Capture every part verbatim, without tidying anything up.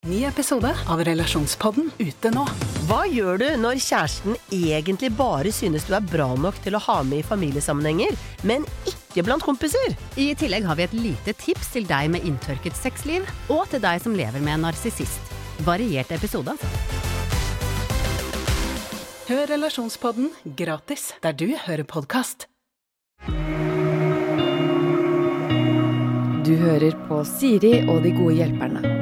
Ny episode av Relasjonspodden ute nå. Hva gjør du når kjæresten egentlig bare synes du er bra nok til å ha med i familiesammenhenger, men ikke blant kompiser? I tillegg har vi et lite tips til deg med inntørket sexliv, og til deg som lever med en narsissist. Variert episode, altså. Hør Relasjonspodden gratis der du hører podcast. Du hører på Siri og de gode hjelperne.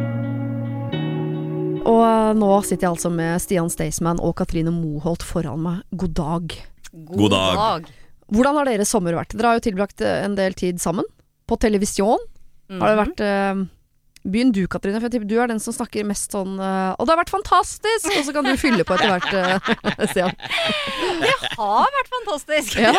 Og nå sitter jeg altså med Stian Staysman og Katrine Moholt foran meg. God dag. God, God dag. Hvordan har deres sommer vært? Dere har jo tilbrakt en del tid sammen. På televisjon. Mm-hmm. Har det vært... Uh, Begynn du, Katrine, for jeg tipper du er den som snakker mest sånn uh, og det har vært fantastisk! Og så kan du fylle på etter hvert, uh, Stian. Det har vært fantastisk! Ja.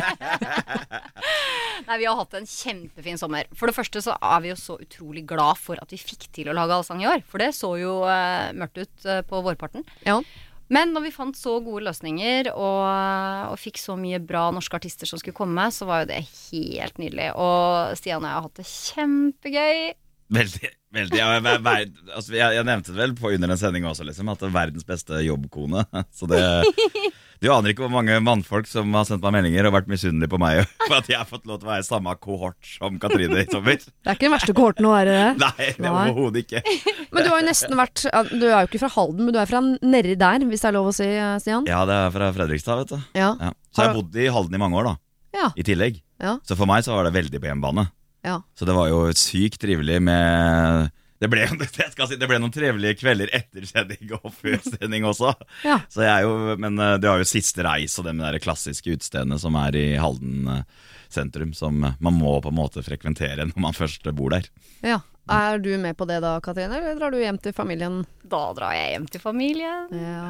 Nei, vi har hatt en kjempefin sommer. For det første så er vi jo så utrolig glad for at vi fikk til å lage allsang i år. For det så jo uh, mørkt ut uh, på vårparten. Ja. Men når vi fant så gode løsninger og, og fikk så mye bra norske artister som skulle komme, så var jo det helt nydelig. Og Stian og jeg har hatt det kjempegøy. Veldig, veldig ja, jeg, jeg, altså, jeg, jeg nevnte det vel på under en sending også liksom, at det er verdens beste jobbkone. Så det, du aner ikke hvor mange mannfolk som har sendt meg meldinger og vært misunnelige på meg for at jeg har fått lov til å være i samme kohort som Katrine i sommer. Det er ikke den verste kohorten å være det. Nei, det er overhodet ikke. Men du har jo nesten vært, du er jo ikke fra Halden, men du er fra nedi der, hvis det er lov å si, Stian. Ja, det er fra Fredrikstad, vet du. Ja. Ja. Så jeg har bodd i Halden i mange år da, ja. I tillegg. Ja. Så for meg så var det veldig på hjemmebane. Ja. Så det var jo sykt trivelig med det ble, jeg skal si, det ble noen trivelige kvelder etter sending og før sending også. Ja. Så jeg er jo, men det var jo siste reis og det med de klassiske utstedene som er i Halden sentrum, som man må på en måte frekventere når man først bor der. Ja. Er du med på det da, Katrine, eller drar du hjem til familien? Da drar jeg hjem til familien. Ja.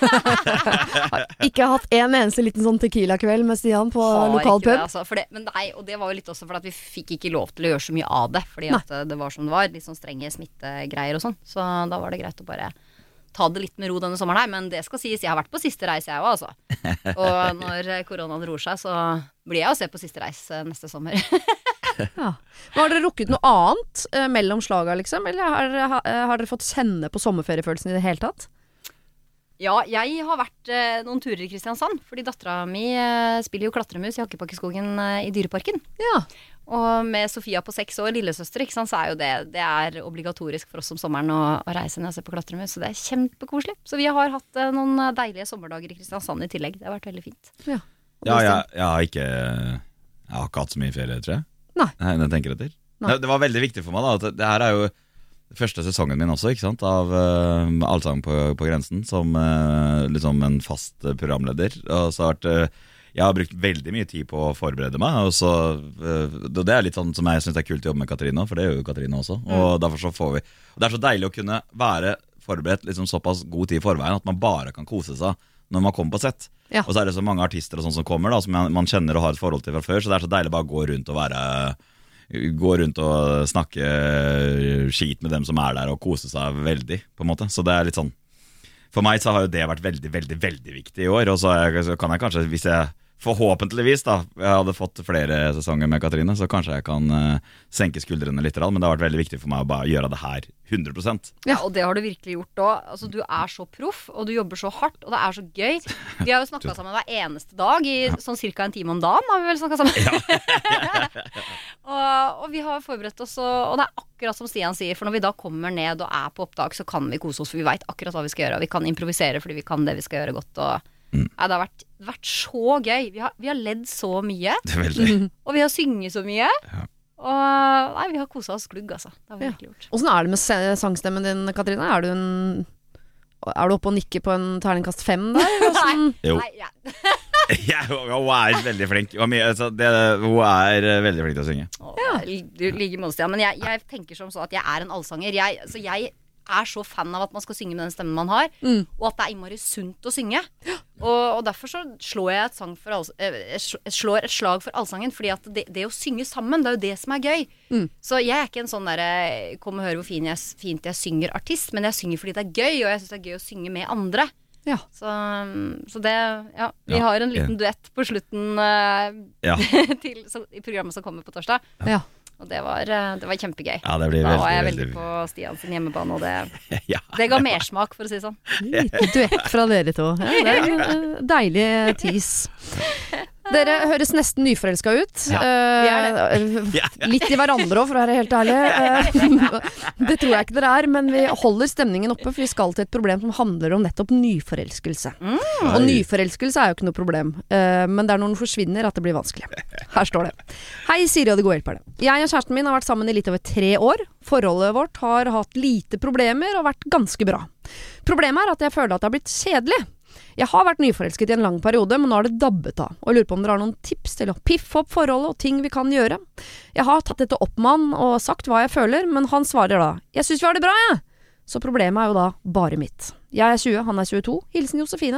Har ikke hatt en eneste liten sånn tequila-kveld med Stian på lokal pub? Det, altså, for det, men nei, og det var jo litt også for at vi fikk ikke lov til å gjøre så mye av det, fordi at det var som det var, litt sånn strenge smittegreier og sånn. Så da var det greit å bare ta det litt med ro denne sommeren her, men det skal sies, jeg har vært på siste reis jeg også, altså. Og når koronaen ror seg, så blir jeg å se på siste reis neste sommer. Ja. Men har dere rukket noe annet eh, mellom slaga liksom? Eller har, har, har dere fått kjenne på sommerferiefølelsen i det hele tatt? Ja, jeg har vært eh, noen turer i Kristiansand, fordi datteren min eh, spiller jo klatremus i Hakkebakkeskogen eh, i Dyreparken. Ja. Og med Sofia på seks år, lillesøster, ikke sant, så er jo det, det er obligatorisk for oss om sommeren å, å reise ned og se på klatremus, så det er kjempekoselig. Så vi har hatt eh, noen deilige sommerdager i Kristiansand i tillegg, det har vært veldig fint. Ja, ja jeg, jeg har ikke Jeg har ikke hatt så mye ferie, tror jeg. Nei. Nei, jeg tenker etter. Det, det var veldig viktig for meg da, at det her er jo første sesongen min også, ikke sant, av uh, Allsang på, på grensen, som uh, liksom en fast uh, programleder. Og så har det, uh, jeg har brukt veldig mye tid på å forberede meg, og så, uh, det er litt sånn som jeg synes det er kult å jobbe med Katrine, for det gjør jo Katrine også, mm. og derfor så får vi, og det er så deilig å kunne være forberedt liksom såpass god tid i forveien, at man bare kan kose seg når man kommer på sett. Ja. Og så er det så mange artister og sånt som kommer da, som man, man kjenner og har et forhold til fra før, så det er så deilig bare å gå rundt og være gå rundt og snakke skit med dem som er der og kose seg veldig, på en måte. Så det er litt sånn, for meg så har jo det vært veldig, veldig, veldig viktig i år, og så, er, så kan jeg kanskje, hvis jeg forhåpentligvis da, jeg hadde fått flere sesonger med Katrine, så kanskje jeg kan uh, senke skuldrene litt, men det har vært veldig viktig for meg å bare gjøre det her hundre prosent. Ja, og det har du virkelig gjort også. Altså, du er så proff, og du jobber så hardt, og det er så gøy. Vi har jo snakket sammen hver eneste dag, i ja. Sånn cirka en time om dagen har vi vel snakket sammen. Ja. og, og vi har forberedt oss, og, og det er akkurat som Stian sier, for når vi da kommer ned og er på opptak, så kan vi kose oss, for vi vet akkurat hva vi skal gjøre, og vi kan improvisere fordi vi kan det vi skal gjøre godt, og Mm. Ja, det har vært, vært så gøy. Vi har, vi har ledd så mye. Det er veldig. Og vi har synget så mye. Ja. Og nei, vi har koset oss glugg, altså. Det har vi virkelig gjort. Hvordan er det med sangstemmen din, Katrine? Er du en Er du oppe og nikker på en terningkast fem der? Nei, jo. Nei, ja. Ja, hun er veldig flink. Hun er veldig flink til å synge. Ja, du liker målestian. Men jeg, jeg tenker som så at jeg er en allsanger. Jeg, så jeg er så fan av at man skal synge med den stemmen man har, mm. og at det er innmari sunt å synge. Og, og derfor så slår jeg et, sang for all, eh, slår et slag for allsangen, fordi at det, det å synge sammen, det er jo det som er gøy. Mm. Så jeg er ikke en sånn der kom og hør hvor fin jeg, fint jeg synger artist, men jeg synger fordi det er gøy, og jeg synes det er gøy å synge med andre. Ja. Så, så det, ja, vi ja, har en liten ja. duett på slutten uh, ja. til, så, i programmet som kommer på torsdag. Ja. Og det var, det var kjempegøy. Ja, det blir da veldig, var jeg veldig... veldig på Stian sin hjemmebane, og det, ja. det ga mersmak, for å si det sånn. Lite duett fra dere to. Ja, det er en eh, deilig tis. Dere høres nesten nyforelska ut. Ja. Eh, litt i hverandre òg, for å være helt ærlig. Eh, det tror jeg ikke dere er, men vi holder stemningen oppe, for vi skal til et problem som handler om nettopp nyforelskelse. Mm. Og nyforelskelse er jo ikke noe problem, eh, men det er når den forsvinner at det blir vanskelig. Her står det. Hei, Siri og de gode hjelperne. Jeg og kjæresten min har vært sammen i litt over tre år. Forholdet vårt har hatt lite problemer og vært ganske bra. Problemet er at jeg føler at det har blitt kjedelig. Jeg har vært nyforelsket i en lang periode, men nå har det dabbet av, og jeg lurer på om dere har noen tips til å piffe opp forholdet og ting vi kan gjøre. Jeg har tatt dette opp med han og sagt hva jeg føler, men han svarer da, jeg synes vi har det bra, jeg! Så problemet er jo da bare mitt. Jeg er tjue, han er tjueto. Hilsen Josefine.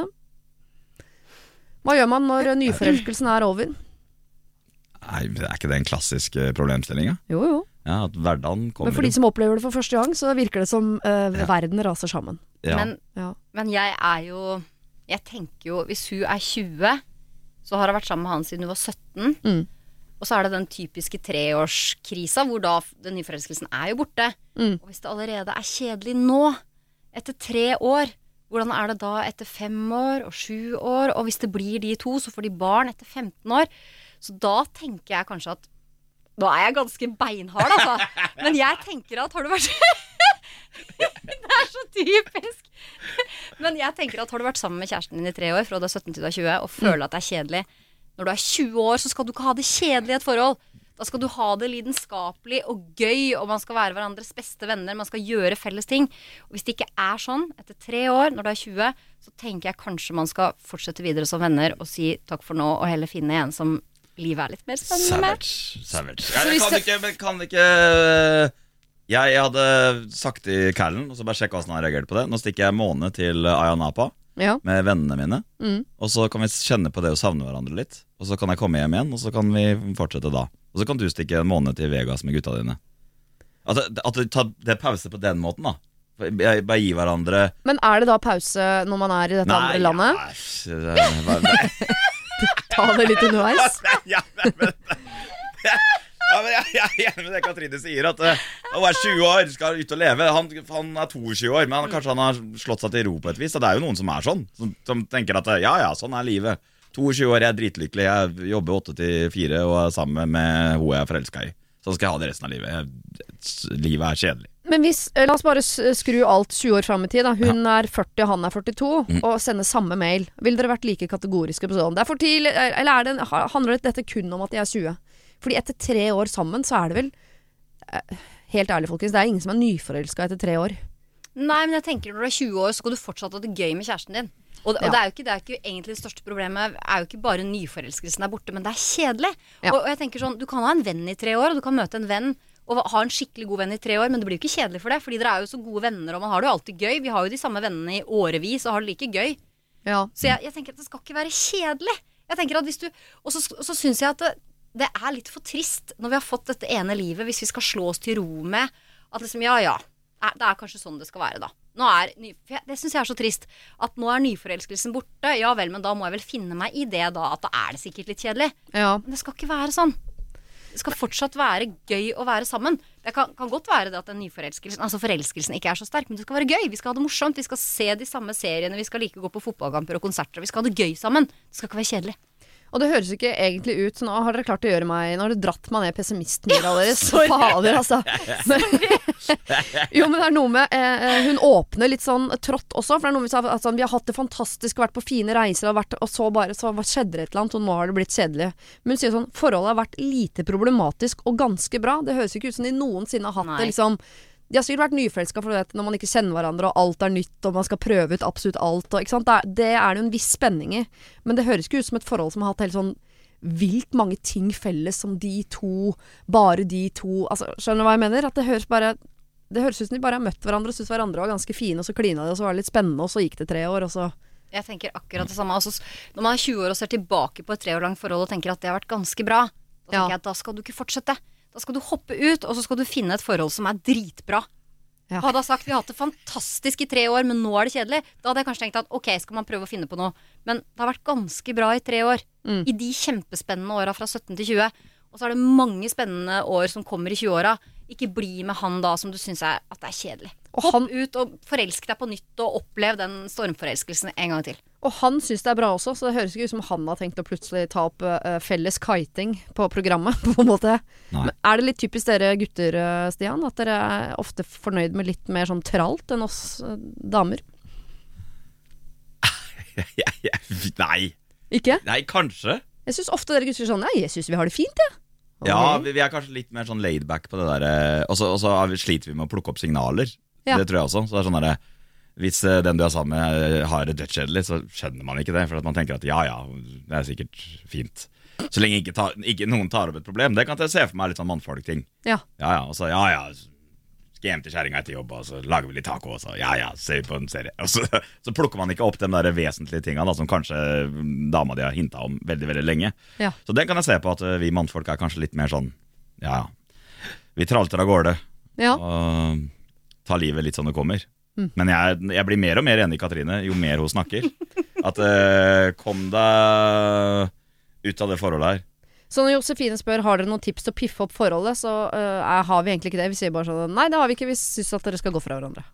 Hva gjør man når nyforelskelsen er over? Nei, er ikke det en klassisk problemstilling? Jo, jo. Ja, at hverdagen kommer. Men for de som opplever det for første gang, så virker det som uh, Ja. verden raser sammen. Ja. Men, Ja. men jeg er jo Jeg tenker jo, hvis hun er tjue, så har hun vært sammen med han siden hun var sytten. Mm. Og så er det den typiske treårskrisa, hvor da den nyforelskelsen er jo borte. Mm. Og hvis det allerede er kjedelig nå, etter tre år, hvordan er det da etter fem år og sju år? Og hvis det blir de to, så får de barn etter femten år. Så da tenker jeg kanskje at nå er jeg ganske beinhard, altså. Men jeg tenker at har du vært Det er så typisk. Men jeg tenker at har du vært sammen med kjæresten din i tre år, fra du er sytten til du er tjue, og føler at det er kjedelig, når du er tjue år, så skal du ikke ha det kjedelig i et forhold. Da skal du ha det lidenskapelig og gøy, og man skal være hverandres beste venner, man skal gjøre felles ting. Og hvis det ikke er sånn etter tre år, når du er tjue, så tenker jeg kanskje man skal fortsette videre som venner og si takk for nå, og heller finne en som livet er litt mer spennende med. Savage, savage. Så Jeg hvis kan det- ikke, men kan ikke jeg, jeg hadde sagt til Callen, og så bare sjekka hvordan han reagerte på det. Nå stikker jeg en måned til Ayanapa Ja. med vennene mine. Mm. Og så kan vi kjenne på det og savne hverandre litt. Og så kan jeg komme hjem igjen, og så kan vi fortsette da. Og så kan du stikke en måned til Vegas med gutta dine. At, det- at det, tar- det er pause på den måten, da. Jeg bare gi hverandre Men er det da pause når man er i dette andre landet? ja, det er bare- Ta det litt underveis. ja, nei, men, ja, men jeg, jeg er enig med det Katrine sier, at uh, han er tjue år, skal ut og leve. Han, han er tjueto år, men han, kanskje han har slått seg til ro på et vis. Og det er jo noen som er sånn, som, som tenker at ja, ja, sånn er livet. tjueto år, jeg er dritlykkelig, jeg jobber åtte til fire og er sammen med hun jeg er forelska i. Sånn skal jeg ha det resten av livet. Jeg, livet er kjedelig. Men hvis, eh, la oss bare s- skru alt tjue år frem i tid da. Hun er førti og han er førtito, Mm. og sende samme mail. Vil dere vært like kategoriske på sånn? Det er for tidlig, eller er det, handler dette kun om at de er tjue? Fordi etter tre år sammen så er det vel eh, helt ærlig folkens, det er ingen som er nyforelsket etter tre år. Nei, men jeg tenker når du er tjue år, så skal du fortsatt ha det gøy med kjæresten din. Og, og Ja. det er jo ikke, det er ikke egentlig det største problemet er jo ikke bare nyforelskelsen er borte, men det er kjedelig. Ja. Og, og jeg tenker sånn, du kan ha en venn i tre år, og du kan møte en venn og ha en skikkelig god venn i tre år, men det blir jo ikke kjedelig for det, fordi dere er jo så gode venner, og man har det jo alltid gøy. Vi har jo de samme vennene i årevis, og har det like gøy. Ja. Så jeg, jeg tenker at det skal ikke være kjedelig. Jeg tenker at hvis du, og så, og så synes jeg at det, det er litt for trist når vi har fått dette ene livet, hvis vi skal slå oss til ro med at liksom, ja, ja, det er kanskje sånn det skal være da. Nå er, ny, for jeg, det synes jeg er så trist, at nå er nyforelskelsen borte, ja vel, men da må jeg vel finne meg i det da, at da er det sikkert litt kjedelig. Ja. Men det skal ikke være sånn. Det skal fortsatt være gøy å være sammen. Det kan, kan godt være det at den nyforelskelsen, altså forelskelsen ikke er så sterk, men det skal være gøy. Vi skal ha det morsomt, vi skal se de samme seriene, vi skal like gå på fotballkamper og konserter, vi skal ha det gøy sammen. Det skal ikke være kjedelig. Og det høres ikke egentlig ut, så nå har dere klart å gjøre meg, nå har dere dratt meg ned pessimistmyra deres. Fader, altså. Men, jo, men det er noe med, eh, hun åpner litt sånn trått også, for det er noe vi sa, altså, vi har hatt det fantastisk, vært på fine reiser, og, vært, og så bare, så skjedde det et eller annet, og nå har det blitt kjedelig. Men hun sier sånn, forholdet har vært lite problematisk og ganske bra. Det høres ikke ut som de noensinne har hatt Nei. det, liksom. De har sikkert vært nyforelsket for det, når man ikke kjenner hverandre, og alt er nytt, og man skal prøve ut absolutt alt, og, ikke sant? Det er, det er det jo en viss spenning i. Men det høres ikke ut som et forhold som har hatt helt sånn vilt mange ting felles som de to, bare de to, altså, skjønner du hva jeg mener? At det høres bare, det høres ut som de bare har møtt hverandre og synes hverandre var ganske fine, og så klina de, og så var det litt spennende, og så gikk det tre år, og så... Jeg tenker akkurat det samme. Altså, når man er tjue år og ser tilbake på et tre år langt forhold og tenker at det har vært ganske bra, da tenker Ja. jeg at da skal du ikke fortsette. Da skal du hoppe ut, og så skal du finne et forhold som er dritbra. Ja. Hadde jeg sagt vi har hatt det fantastisk i tre år, men nå er det kjedelig, da hadde jeg kanskje tenkt at ok, skal man prøve å finne på noe. Men det har vært ganske bra i tre år. Mm. I de kjempespennende åra fra sytten til tjue. og så er det mange spennende år som kommer i tjueåra. Ikke bli med han da som du synes er, at det er kjedelig. Og Hopp han, ut og forelsk deg på nytt og opplev den stormforelskelsen en gang til. og han synes det er bra også, så det høres ikke ut som han har tenkt å plutselig ta opp uh, felles kiting på programmet, på en måte. Men er det litt typisk dere gutter, uh, Stian, at dere er ofte fornøyd med litt mer sånn tralt enn oss uh, damer? Nei. Ikke? Nei, kanskje. Jeg synes ofte dere gutter er sånn, nei, jeg synes vi har det fint, ja. Okay. Ja, vi, vi er kanskje litt mer sånn laidback på det der. Og så sliter vi med å plukke opp signaler. Ja. Det tror jeg også. Så det er sånn der, hvis den du er sammen med har det dødskjedelig, så skjønner man ikke det. For at man tenker at ja, ja, det er sikkert fint. Så lenge ikke, ta, ikke noen tar opp et problem. Det kan jeg se for meg litt sånn mannfolk-ting. Ja. Ja, ja, og så ja, ja, skal hjem til kjæringa etter jobb, og så lager vi litt taco, og så ja, ja, ser vi på en serie. Og så, så plukker man ikke opp de der vesentlige tingene da, som kanskje dama de har hintet om veldig, veldig lenge. Ja. Så det kan jeg se på at vi mannfolk er kanskje litt mer sånn, ja, vi tralter av gårde, Ja. og tar livet litt sånn det kommer. Mm. Men jeg, jeg blir mer og mer enig i Katrine, jo mer hun snakker. At eh, kom deg ut av det forholdet her. Så når Josefine spør, har dere noen tips til å piffe opp forholdet, så uh, er, har vi egentlig ikke det. Vi sier bare sånn, nei, det har vi ikke, vi synes at dere skal gå fra hverandre.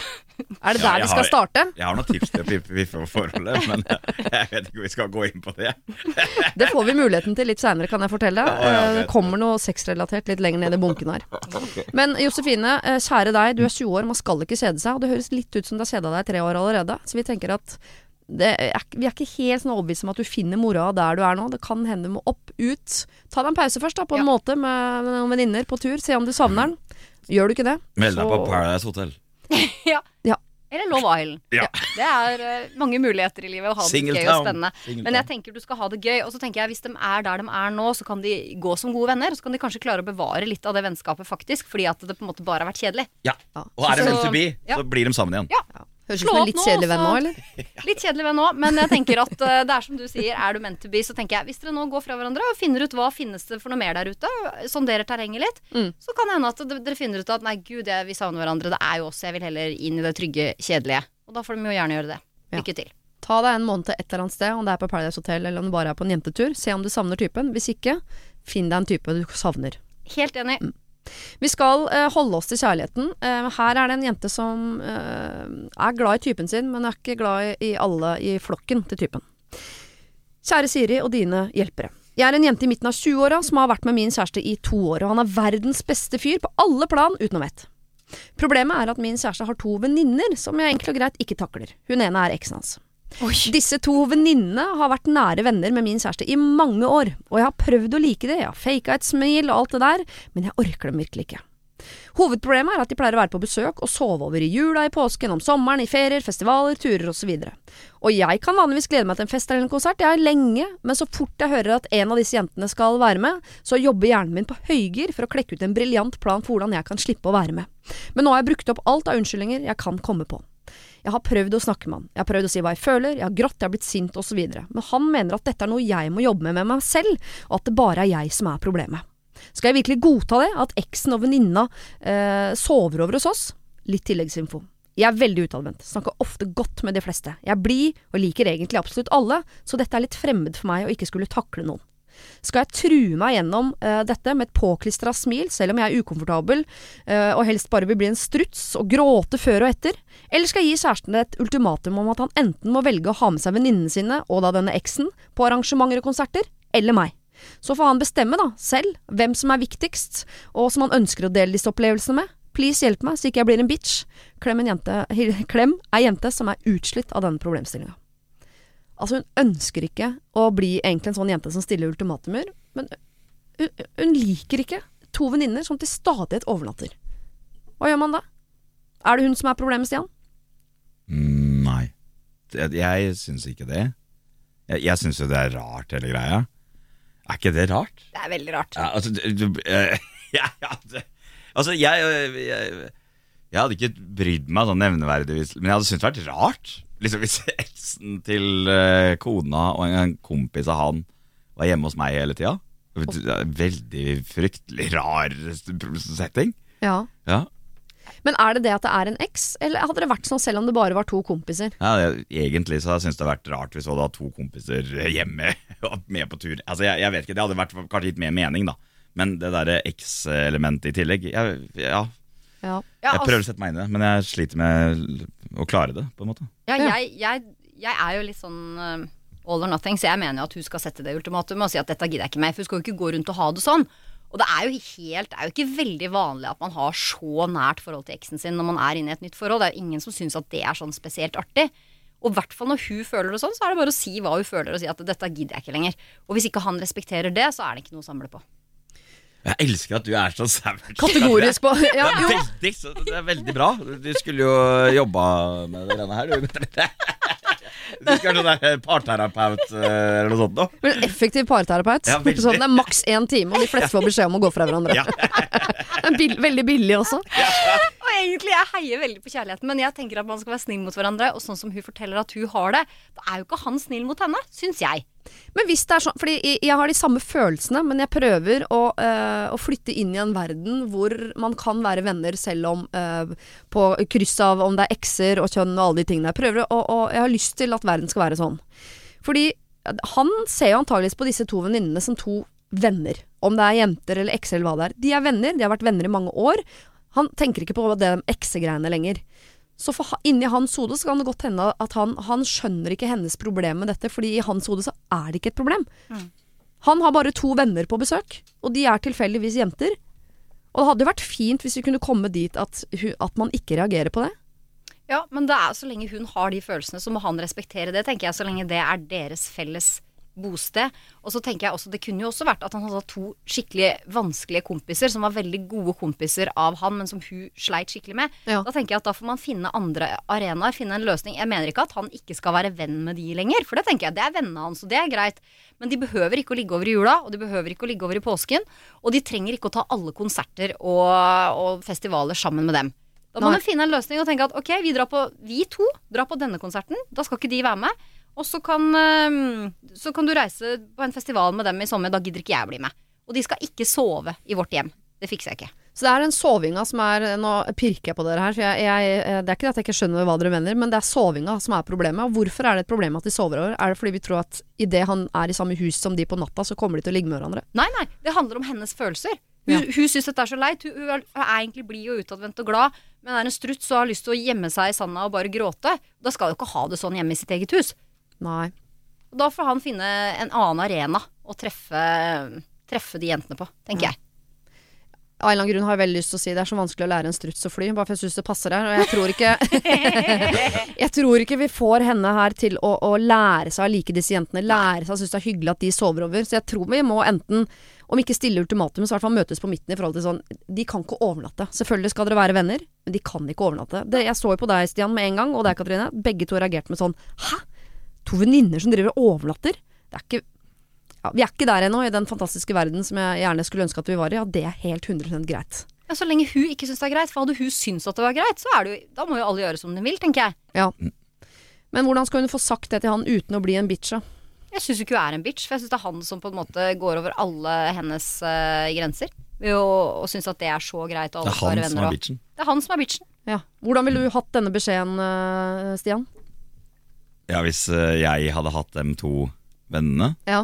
Er det Ja, der jeg vi skal har- starte? Jeg har noen tips til å piffe piffe opp forholdet, men jeg vet ikke om vi skal gå inn på det. Det får vi muligheten til litt senere, kan jeg fortelle. Ja, ja, Eh, vet det kommer noe sexrelatert litt lenger ned i bunken her. Men Josefine, eh, kjære deg, du er tjue år, man skal ikke kjede seg, og det høres litt ut som du har kjedet deg i tre år allerede. Så vi tenker at det er, vi er ikke helt sånn overbevist om at du finner mora der du er nå. Det kan hende du må opp, ut. Ta deg en pause først da, på en Ja. måte med noen venninner på tur. Se om du savner den. Gjør du ikke det? Meld deg så- på Paradise Hotel. Ja. Ja. Eller Love Island. Ja. Det er uh, mange muligheter i livet å ha det Single gøy town. og spennende. Single Men jeg town. tenker du skal ha det gøy. Og så tenker jeg hvis de er der de er nå, så kan de gå som gode venner. Og så kan de kanskje klare å bevare litt av det vennskapet faktisk, fordi at det på en måte bare har vært kjedelig. Ja, Ja. og er det Så- meant to be, ja. så blir de sammen igjen. Ja. Høres ut Slå som en opp litt nå, kjedelig venn så- nå, eller? Litt kjedelig venn òg, men jeg tenker at uh, det er som du sier, er du meant to be, så tenker jeg hvis dere nå går fra hverandre og finner ut hva finnes det for noe mer der ute, sonderer terrenget litt, Mm. så kan det hende at d- dere finner ut at nei gud, jeg, vi savner hverandre, det er jo oss, jeg vil heller inn i det trygge, kjedelige. Og da får de jo gjerne gjøre det. Ja. Lykke til. Ta deg en måned til et eller annet sted, om det er på Paradise Hotel eller om det bare er på en jentetur. Se om du savner typen. Hvis ikke, finn deg en type du savner. Helt enig. Vi skal eh, holde oss til kjærligheten. Eh, her er det en jente som eh, er glad i typen sin, men er ikke glad i, i alle i flokken til typen. Kjære Siri og dine hjelpere. Jeg er en jente i midten av tjueåra som har vært med min kjæreste i to år, og han er verdens beste fyr på alle plan utenom ett. Problemet er at min kjæreste har to venninner som jeg enkelt og greit ikke takler. Hun ene er eksen hans. Disse to venninnene har vært nære venner med min kjæreste i mange år, og jeg har prøvd å like det, jeg har faket et smil og alt det der, men jeg orker dem virkelig ikke. Hovedproblemet er at de pleier å være på besøk og sove over i jula, i påsken, om sommeren, i ferier, festivaler, turer og så videre. Og jeg kan vanligvis glede meg til en fest eller en konsert, jeg er lenge, men så fort jeg hører at en av disse jentene skal være med, så jobber hjernen min på høygir for å klekke ut en briljant plan for hvordan jeg kan slippe å være med. Men nå har jeg brukt opp alt av unnskyldninger jeg kan komme på. Jeg har prøvd å snakke med han, jeg har prøvd å si hva jeg føler, jeg har grått, jeg har blitt sint og så videre. Men han mener at dette er noe jeg må jobbe med med meg selv, og at det bare er jeg som er problemet. Skal jeg virkelig godta det, at eksen og venninna eh, sover over hos oss? Litt tilleggsinfo. Jeg er veldig utadvendt, snakker ofte godt med de fleste. Jeg er blid og liker egentlig absolutt alle, så dette er litt fremmed for meg å ikke skulle takle noen. Skal jeg true meg gjennom eh, dette med et påklistret smil, selv om jeg er ukomfortabel eh, og helst bare vil bli en struts og gråte før og etter? Eller skal jeg gi kjæresten et ultimatum om at han enten må velge å ha med seg venninnene sine og da denne eksen på arrangementer og konserter, eller meg? Så får han bestemme da, selv, hvem som er viktigst, og som han ønsker å dele disse opplevelsene med. Please hjelp meg, så ikke jeg blir en bitch. Klem en jente, klem ei jente som er utslitt av denne problemstillingen. Altså hun ønsker ikke å bli egentlig en sånn jente som stiller ultimatumer, men hun, hun liker ikke to venninner som til stadighet overnatter. Hva gjør man da? Er det hun som er problemet, Stian? Mm, nei, jeg, jeg syns ikke det. Jeg, jeg syns jo det er rart hele greia. Er ikke det rart? Det er veldig rart. Ja, altså, du, du, eh, ja, ja, det, altså jeg, jeg, jeg hadde ikke brydd meg sånn nevneverdig, men jeg hadde syntes det vært rart liksom, hvis eksen til uh, kona og en kompis av han var hjemme hos meg hele tida. Det er en veldig fryktelig rar setting. Ja. Ja, Men er det det at det er en eks, eller hadde det vært sånn selv om det bare var to kompiser? ja det, Egentlig så syns jeg det hadde vært rart hvis du hadde hatt to kompiser hjemme og med på tur. Altså jeg, jeg vet ikke, det hadde vært kanskje gitt mer mening da. Men det der X-elementet i tillegg, jeg, ja, Ja. Ja, jeg prøver å sette meg inn i det, men jeg sliter med å klare det, på en måte. Ja, jeg, jeg, jeg er jo litt sånn uh, all or nothing, så jeg mener jo at hun skal sette det ultimatumet og si at dette gidder jeg ikke mer, for hun skal jo ikke gå rundt og ha det sånn. Og det er jo helt, det er jo ikke veldig vanlig at man har så nært forhold til eksen sin når man er inne i et nytt forhold. Det er jo ingen som synes at det er sånn spesielt artig. Og i hvert fall når hun føler det sånn, så er det bare å si hva hun føler og si at dette gidder jeg ikke lenger. Og hvis ikke han respekterer det, så er det ikke noe å samle på. Jeg elsker at du er så savage. Kategorisk på ja, jo. Veldig, så det er veldig bra. Du skulle jo jobba med det denne her. Du skal være sånn der parterapeut eller noe sånt da. Men effektiv parterapeut. Ja, veldig. Sånn, det er maks én time, og de fleste får beskjed om å gå fra hverandre. Ja. Bill, veldig billig også. Og egentlig, jeg heier veldig på kjærligheten, men jeg tenker at man skal være snill mot hverandre, og sånn som hun forteller at hun har det, da er jo ikke han snill mot henne, synes jeg. Men hvis det er sånn, fordi jeg, jeg har de samme følelsene, men jeg prøver å, øh, å flytte inn i en verden hvor man kan være venner selv om øh, på kryss av om det er ekser og kjønn og alle de tingene. Jeg prøver å, og jeg har lyst til at verden skal være sånn. Fordi han ser jo antageligvis på disse to venninnene som to venner. Om det er jenter eller ekser eller hva det er. De er venner, de har vært venner i mange år. Han tenker ikke på det eksegreiene lenger. Så for, inni hans hode så kan det godt hende at han, han skjønner ikke hennes problem med dette, fordi i hans hode så er det ikke et problem. Mm. Han har bare to venner på besøk, og de er tilfeldigvis jenter. Og det hadde jo vært fint hvis vi kunne komme dit at, at man ikke reagerer på det. Ja, men det er så lenge hun har de følelsene, så må han respektere det, tenker jeg, så lenge det er deres felles bosted. Og så tenker jeg også, det kunne jo også vært at han hadde to skikkelig vanskelige kompiser, som var veldig gode kompiser av han, men som hun sleit skikkelig med. Ja. Da tenker jeg at da får man finne andre arenaer, finne en løsning. Jeg mener ikke at han ikke skal være venn med de lenger, for det tenker jeg, det er vennene hans, og det er greit. Men de behøver ikke å ligge over i jula, og de behøver ikke å ligge over i påsken, og de trenger ikke å ta alle konserter og, og festivaler sammen med dem. Da må man finne en løsning og tenke at ok, vi, drar på, vi to drar på denne konserten, da skal ikke de være med. Og så kan, så kan du reise på en festival med dem i sommer, da gidder ikke jeg bli med. Og de skal ikke sove i vårt hjem. Det fikser jeg ikke. Så det er den sovinga som er, nå pirker jeg på dere her, for jeg, jeg, det er ikke at jeg ikke skjønner hva dere mener, men det er sovinga som er problemet. Og hvorfor er det et problem at de sover over? Er det fordi vi tror at i det han er i samme hus som de på natta, så kommer de til å ligge med hverandre? Nei, nei, det handler om hennes følelser. Hun, ja. hun synes dette er så leit. Hun, hun er egentlig blid og utadvendt og glad, men er en strutt så har lyst til å gjemme seg i sanda og bare gråte. Da skal jo ikke ha det sånn hjemme i sitt eget hus. Nei. Og da får han finne en annen arena å treffe, treffe de jentene på, tenker jeg. Av en eller annen grunn har jeg veldig lyst til å si det er så vanskelig å lære en struts å fly, bare for jeg synes det passer her, og jeg tror ikke jeg tror ikke vi får henne her til å, å lære seg å like disse jentene, lære seg å synes det er hyggelig at de sover over, så jeg tror vi må enten, om ikke stille ultimatum, så i hvert fall møtes på midten i forhold til sånn, de kan ikke overnatte, selvfølgelig skal dere være venner, men de kan ikke overnatte. Det, jeg så jo på deg, Stian, med en gang, og deg, Katrine, begge to reagerte med sånn, hæ? To venninner som driver og overnatter? Det er ikke Ja, vi er ikke der ennå, i den fantastiske verden som jeg gjerne skulle ønske at vi var i. Ja, det er helt hundre prosent greit. Ja, så lenge hun ikke synes det er greit, for hadde hun synes at det var greit, så er det jo, da må jo alle gjøre som de vil, tenker jeg. Ja. Men hvordan skal hun få sagt det til han uten å bli en bitch, da? Jeg synes ikke hun er en bitch, for jeg synes det er han som på en måte går over alle hennes uh, grenser. Og, og synes at det er så greit, og alle skal være venner. Det er han som er bitchen. Det er han som er bitchen. Ja. Hvordan ville du hatt denne beskjeden, uh, Stian? Ja, hvis uh, jeg hadde hatt dem to vennene. Ja.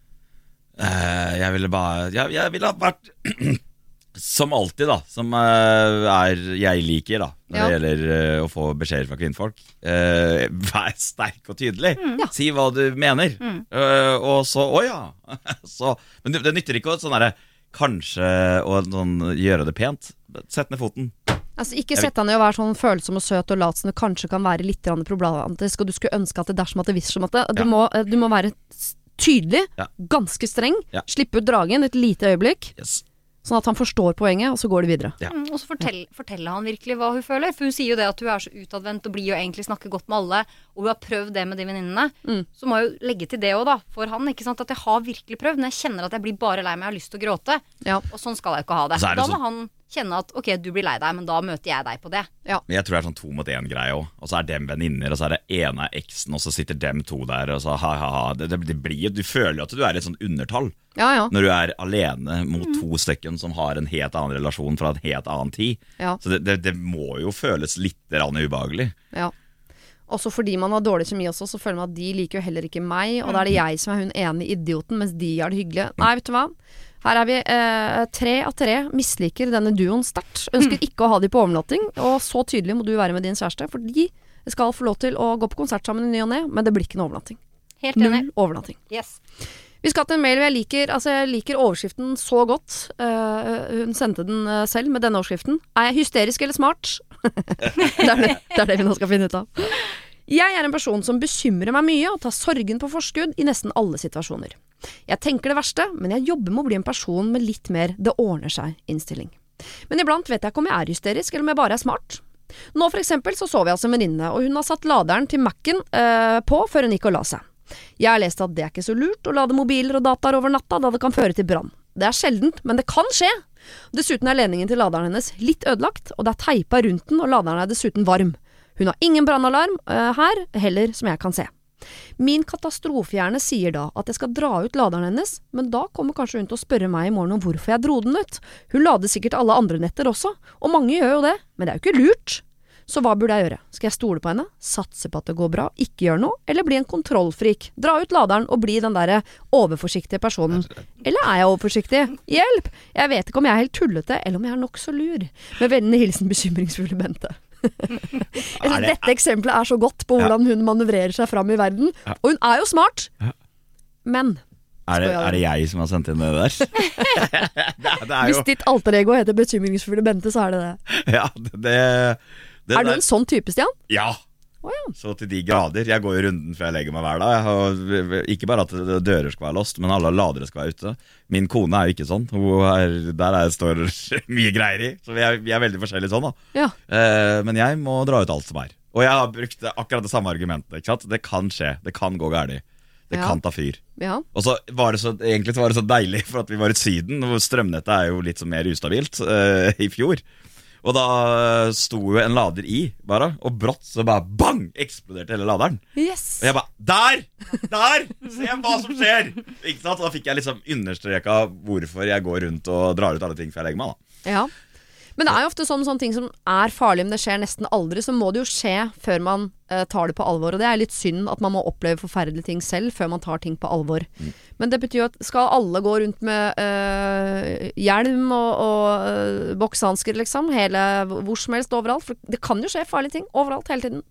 Uh, jeg ville bare Jeg, jeg ville ha vært som alltid, da. Som uh, er jeg liker, da. Når ja. det gjelder uh, å få beskjeder fra kvinnfolk. Uh, vær sterk og tydelig. Mm, ja. Si hva du mener. Mm. Uh, og så Å ja. så, men det, det nytter ikke å sånn derre kanskje å sånn, gjøre det pent. Sett ned foten. Altså Ikke sett deg ned og være sånn følsom og søt og lat som det kanskje kan være litt problematisk, og du skulle ønske at det dersom at det visste som at det, du, ja. må, du må være tydelig, ja. ganske streng, ja. slippe ut dragen et lite øyeblikk, yes. sånn at han forstår poenget, og så går det videre. Ja. Mm, og så fortell, forteller han virkelig hva hun føler, for hun sier jo det at hun er så utadvendt og blir og egentlig snakker godt med alle, og hun har prøvd det med de venninnene, mm. så må jeg jo legge til det også da, for han, ikke sant, at jeg har virkelig prøvd, men jeg kjenner at jeg blir bare lei meg, jeg har lyst til å gråte, ja. og sånn skal jeg ikke ha det. det da må så... han kjenne at ok, du blir lei deg, men da møter jeg deg på det. Ja. Men jeg tror det er sånn to mot en greie også. Og så er dem venninner, og så er det ene eksen, og så sitter dem to der, og så ha-ha-ha. Det, det, det blir, du føler jo at du er i et sånn undertall. Ja, ja. Når du er alene mot mm. to stykken som har en helt annen relasjon fra en helt annen tid. Ja. Så det, det, det må jo føles litt ubehagelig. Ja. Også fordi man har dårlig kjemi også, så føler man at de liker jo heller ikke meg, og da er det jeg som er hun ene idioten, mens de er det hyggelige. Nei, vet du hva? Her er vi eh, tre av tre misliker denne duoen sterkt. Ønsker ikke å ha de på overnatting. Og så tydelig må du være med din kjæreste, for de skal få lov til å gå på konsert sammen i ny og ne, men det blir ikke noe overnatting. Helt enig. Null overnatting. Yes. Vi skal til en mail hvor jeg liker, altså jeg liker overskriften så godt. Uh, hun sendte den uh, selv med denne overskriften. Er jeg hysterisk eller smart? det, er det, det er det vi nå skal finne ut av. Jeg er en person som bekymrer meg mye og tar sorgen på forskudd i nesten alle situasjoner. Jeg tenker det verste, men jeg jobber med å bli en person med litt mer det ordner seg-innstilling. Men iblant vet jeg ikke om jeg er hysterisk, eller om jeg bare er smart. Nå for eksempel så sov jeg hos en venninne, og hun har satt laderen til Mac'en uh, på før hun gikk og la seg. Jeg har lest at det er ikke så lurt å lade mobiler og dataer over natta, da det kan føre til brann. Det er sjeldent, men det kan skje. Dessuten er ledningen til laderen hennes litt ødelagt, og det er teipa rundt den, og laderen er dessuten varm. Hun har ingen brannalarm uh, her, heller som jeg kan se. Min katastrofehjerne sier da at jeg skal dra ut laderen hennes, men da kommer kanskje hun til å spørre meg i morgen om hvorfor jeg dro den ut. Hun lader sikkert alle andre netter også, og mange gjør jo det, men det er jo ikke lurt. Så hva burde jeg gjøre? Skal jeg stole på henne? Satse på at det går bra? Ikke gjøre noe? Eller bli en kontrollfrik? Dra ut laderen og bli den der overforsiktige personen? Eller er jeg overforsiktig? Hjelp! Jeg vet ikke om jeg er helt tullete, eller om jeg er nok så lur. Med vennlig hilsen bekymringsfulle Bente. Jeg synes dette eksempelet er så godt på hvordan hun manøvrerer seg fram i verden. Og hun er jo smart, men Er det, er det jeg som har sendt inn det der? det, det er jo... Hvis ditt alter ego heter bekymringsfulle Bente, så er det det. Ja, det, det Er du der... en sånn type, Stian? Ja. Oh, ja. Så til de grader. Jeg går jo runden før jeg legger meg hver dag. Jeg har, ikke bare at dører skal være låst, men alle ladere skal være ute. Min kone er jo ikke sånn. Hun er, der er, står mye greier i. Så vi er, vi er veldig forskjellige sånn da. Ja. eh, Men jeg må dra ut alt som er. Og jeg har brukt akkurat det samme argumentet, ikke sant? Det kan skje, det kan gå gærlig. Det Ja. kan ta fyr. Ja. Og så var det så, egentlig så var det så deilig, for at vi var i Syden, og strømnettet er jo litt så mer ustabilt eh, i fjor. Og da sto jo en lader i, bare, og brått så bare bang, eksploderte hele laderen. Yes. Og jeg bare, der! Der! Se hva som skjer! Ikke sant? Og da fikk jeg liksom understreka hvorfor jeg går rundt og drar ut alle ting før jeg legger meg da. Ja. Men det er jo ofte sånn, sånne ting som er farlige, men det skjer nesten aldri, så må det jo skje før man uh, tar det på alvor. Og det er litt synd at man må oppleve forferdelige ting selv før man tar ting på alvor. Mm. Men det betyr jo at skal alle gå rundt med uh, hjelm og, og uh, bokshansker, liksom, hele, hvor som helst overalt? For det kan jo skje farlige ting overalt hele tiden.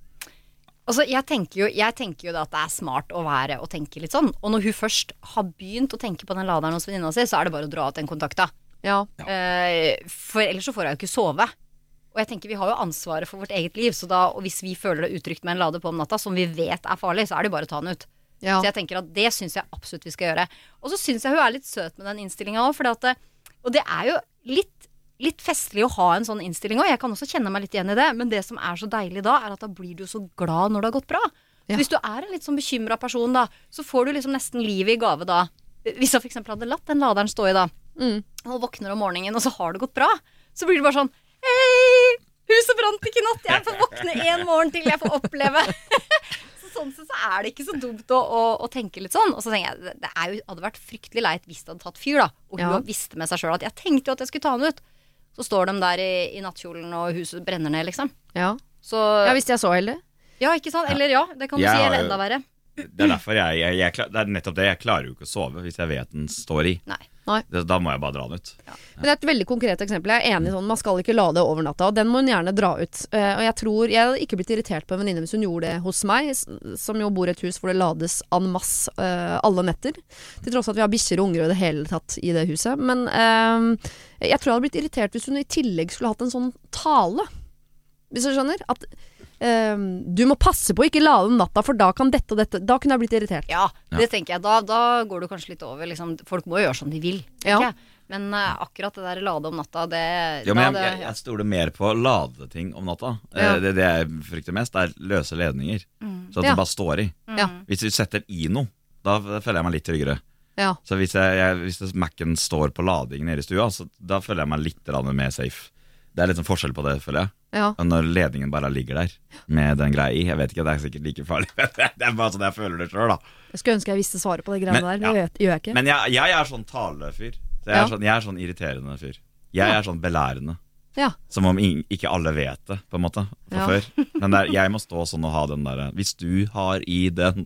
Altså, jeg tenker, jo, jeg tenker jo da at det er smart å være og tenke litt sånn. Og når hun først har begynt å tenke på den laderen hos venninna si, så er det bare å dra ut den kontakta. Ja. Uh, for ellers så får jeg jo ikke sove. Og jeg tenker vi har jo ansvaret for vårt eget liv, så da, og hvis vi føler det utrygt med en lade på om natta, som vi vet er farlig, så er det jo bare å ta den ut. Ja. Så jeg tenker at det synes jeg absolutt vi skal gjøre. Og så synes jeg hun er litt søt med den innstillingen også, fordi at, og det er jo litt, litt festlig å ha en sånn innstilling også. Jeg kan også kjenne meg litt igjen i det, men det som er så deilig da, er at da blir du så glad når det har gått bra. Så Ja. hvis du er en litt sånn bekymret person da, så får du liksom nesten livet i gave da. Hvis jeg for eksempel hadde latt den laderen stå i da, Mm. og våkner om morgenen, og så har det gått bra, så blir det bare sånn, hei, huset brant ikke i natt, jeg får våkne en morgen til, jeg får oppleve. Så sånn sett så er det ikke så dumt å, å, å tenke litt sånn. Og så tenker jeg, det er jo, hadde vært fryktelig leit hvis det hadde tatt fyr da, og hun Ja. visste med seg selv at jeg tenkte jo at jeg skulle ta den ut. Så står de der i, i nattkjolen, og huset brenner ned, liksom. Ja. Så, ja, hvis jeg er så heldig. ja, ikke sant? Eller ja, det kan du Jeg si, har eller jo- enda verre. Det er derfor jeg, jeg, jeg klar, Det er nettopp det, jeg klarer jo ikke å sove hvis jeg vet den står i. Nei. Nei. Det, Da må jeg bare dra den ut. Men det er et veldig konkret eksempel. Jeg er enig i sånn, man skal ikke lade over natta, og den må hun gjerne dra ut. Uh, og jeg tror, jeg hadde ikke blitt irritert på en venninne hvis hun gjorde det hos meg, s- som jo bor i et hus hvor det lades en masse uh, alle netter. Til tross at vi har bikkjer og unger og det hele tatt i det huset. Men uh, jeg tror jeg hadde blitt irritert hvis hun i tillegg skulle hatt en sånn tale. Hvis du skjønner? At uh, du må passe på å ikke lade om natta, for da kan dette og dette. Da kunne jeg blitt irritert. Ja, det tenker jeg. Da, da går du kanskje litt over. Liksom. Folk må gjøre som de vil, tenker Ja. jeg. Men uh, akkurat det der lade om natta, det, Jo, men da, jeg, det jeg, jeg stoler mer på å lade ting om natta. Ja. Eh, Det, det jeg frykter mest er løse ledninger, så at Ja. det bare står i. Ja. Hvis du setter i noe, da føler jeg meg litt tryggere. Ja. Så hvis, jeg, jeg, hvis det- Mac-en står på lading nede i stua, så da føler jeg meg litt grann mer safe. Det er litt sånn forskjell på det, føler jeg. Ja. Og når ledningen bare ligger der med den greia i, jeg vet ikke, det er sikkert like farlig. Det er bare sånn jeg føler det selv da. Jeg skulle ønske jeg visste svaret på det greiene Men, der, men ja. det gjør jeg ikke. Men jeg, jeg er sånn talefyr. Så jeg, Ja. er sånn, jeg er sånn irriterende fyr. Jeg er sånn belærende. Ja. Som om ing- ikke alle vet det, på en måte, fra Ja. før. Men der, jeg må stå sånn og ha den der. Hvis du har i den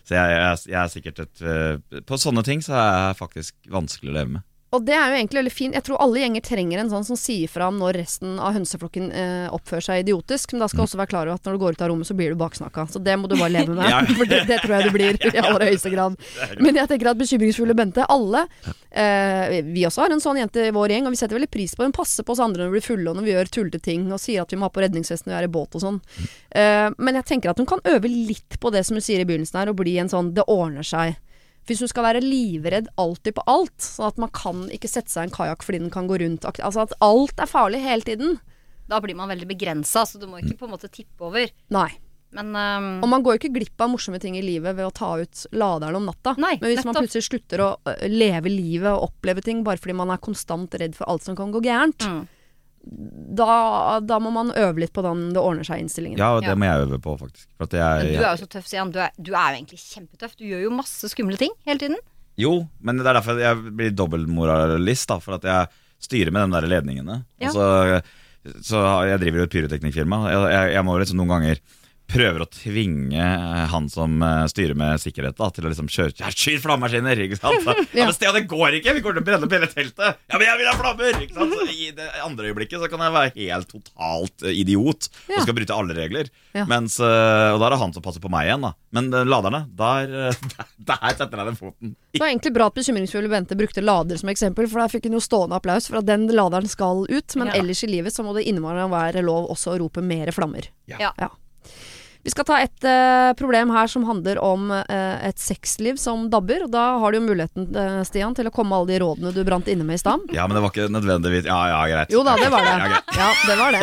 Så jeg, jeg, jeg er sikkert et uh, På sånne ting så er jeg faktisk vanskelig å leve med. Og det er jo egentlig veldig fint. Jeg tror alle gjenger trenger en sånn som sier fra om når resten av hønseflokken eh, oppfører seg idiotisk. Men da skal også være klar over at når du går ut av rommet så blir du baksnakka. Så det må du bare leve med. Ja. For det, det tror jeg du blir i aller høyeste grad. Men jeg tenker at bekymringsfulle Bente, alle eh, vi også har en sånn jente i vår gjeng, og vi setter veldig pris på hun passer på oss andre når vi blir fulle og når vi gjør tullete ting og sier at vi må ha på redningsvesten når vi er i båt og sånn. Eh, men jeg tenker at hun kan øve litt på det som hun sier i begynnelsen her, og bli en sånn det ordner seg. Hvis hun skal være livredd alltid på alt, sånn at man kan ikke sette seg i en kajak fordi den kan gå rundt, altså at alt er farlig hele tiden. Da blir man veldig begrenset, så du må ikke på en måte tippe over. Nei. Men, um... og man går jo ikke glipp av morsomme ting i livet ved å ta ut laderen om natta. Nei, men hvis nettopp. man plutselig slutter å uh, leve livet og oppleve ting bare fordi man er konstant redd for alt som kan gå gærent, mm. Da, da må man øve litt på den det ordner seg-innstillingen. Ja, og det Ja. må jeg øve på faktisk. For at jeg, Men du er jo så tøff, Stian. Du er, du er jo egentlig kjempetøff. Du gjør jo masse skumle ting hele tiden. Jo, men det er derfor jeg blir dobbeltmoralist da, for at jeg styrer med de der ledningene. Ja. Og så, så jeg driver jo et pyroteknikfirma. Jeg, jeg, jeg må liksom noen ganger prøver å tvinge han som uh, styrer med sikkerhet da, til å liksom kjøre ja, skyr flammemaskiner, ikke sant? Så, ja. Men Stian, det går ikke, vi går til å brenne opp hele teltet. Ja, men jeg vil ha flammer, ikke sant? Så i det andre øyeblikket så kan jeg være helt totalt uh, idiot Ja. og skal bryte alle regler. Ja. Mens, uh, og da er det han som passer på meg igjen da. Men uh, laderne, der, uh, der setter jeg den foten. Det var egentlig bra at bekymringsfulle Bente brukte lader som eksempel, for da fikk hun jo stående applaus for at den laderen skal ut, men Ja. ellers i livet så må det innimellom være lov også å rope mere flammer. Ja. Ja. Vi skal ta et uh, problem her som handler om uh, et sexliv som dabber, og da har du jo muligheten, uh, Stian, til å komme med alle de rådene du brant inne med i sted. Ja, men det var ikke nødvendigvis. Ja, ja, greit. Jo da, det var det. Ja, greit. Ja, det var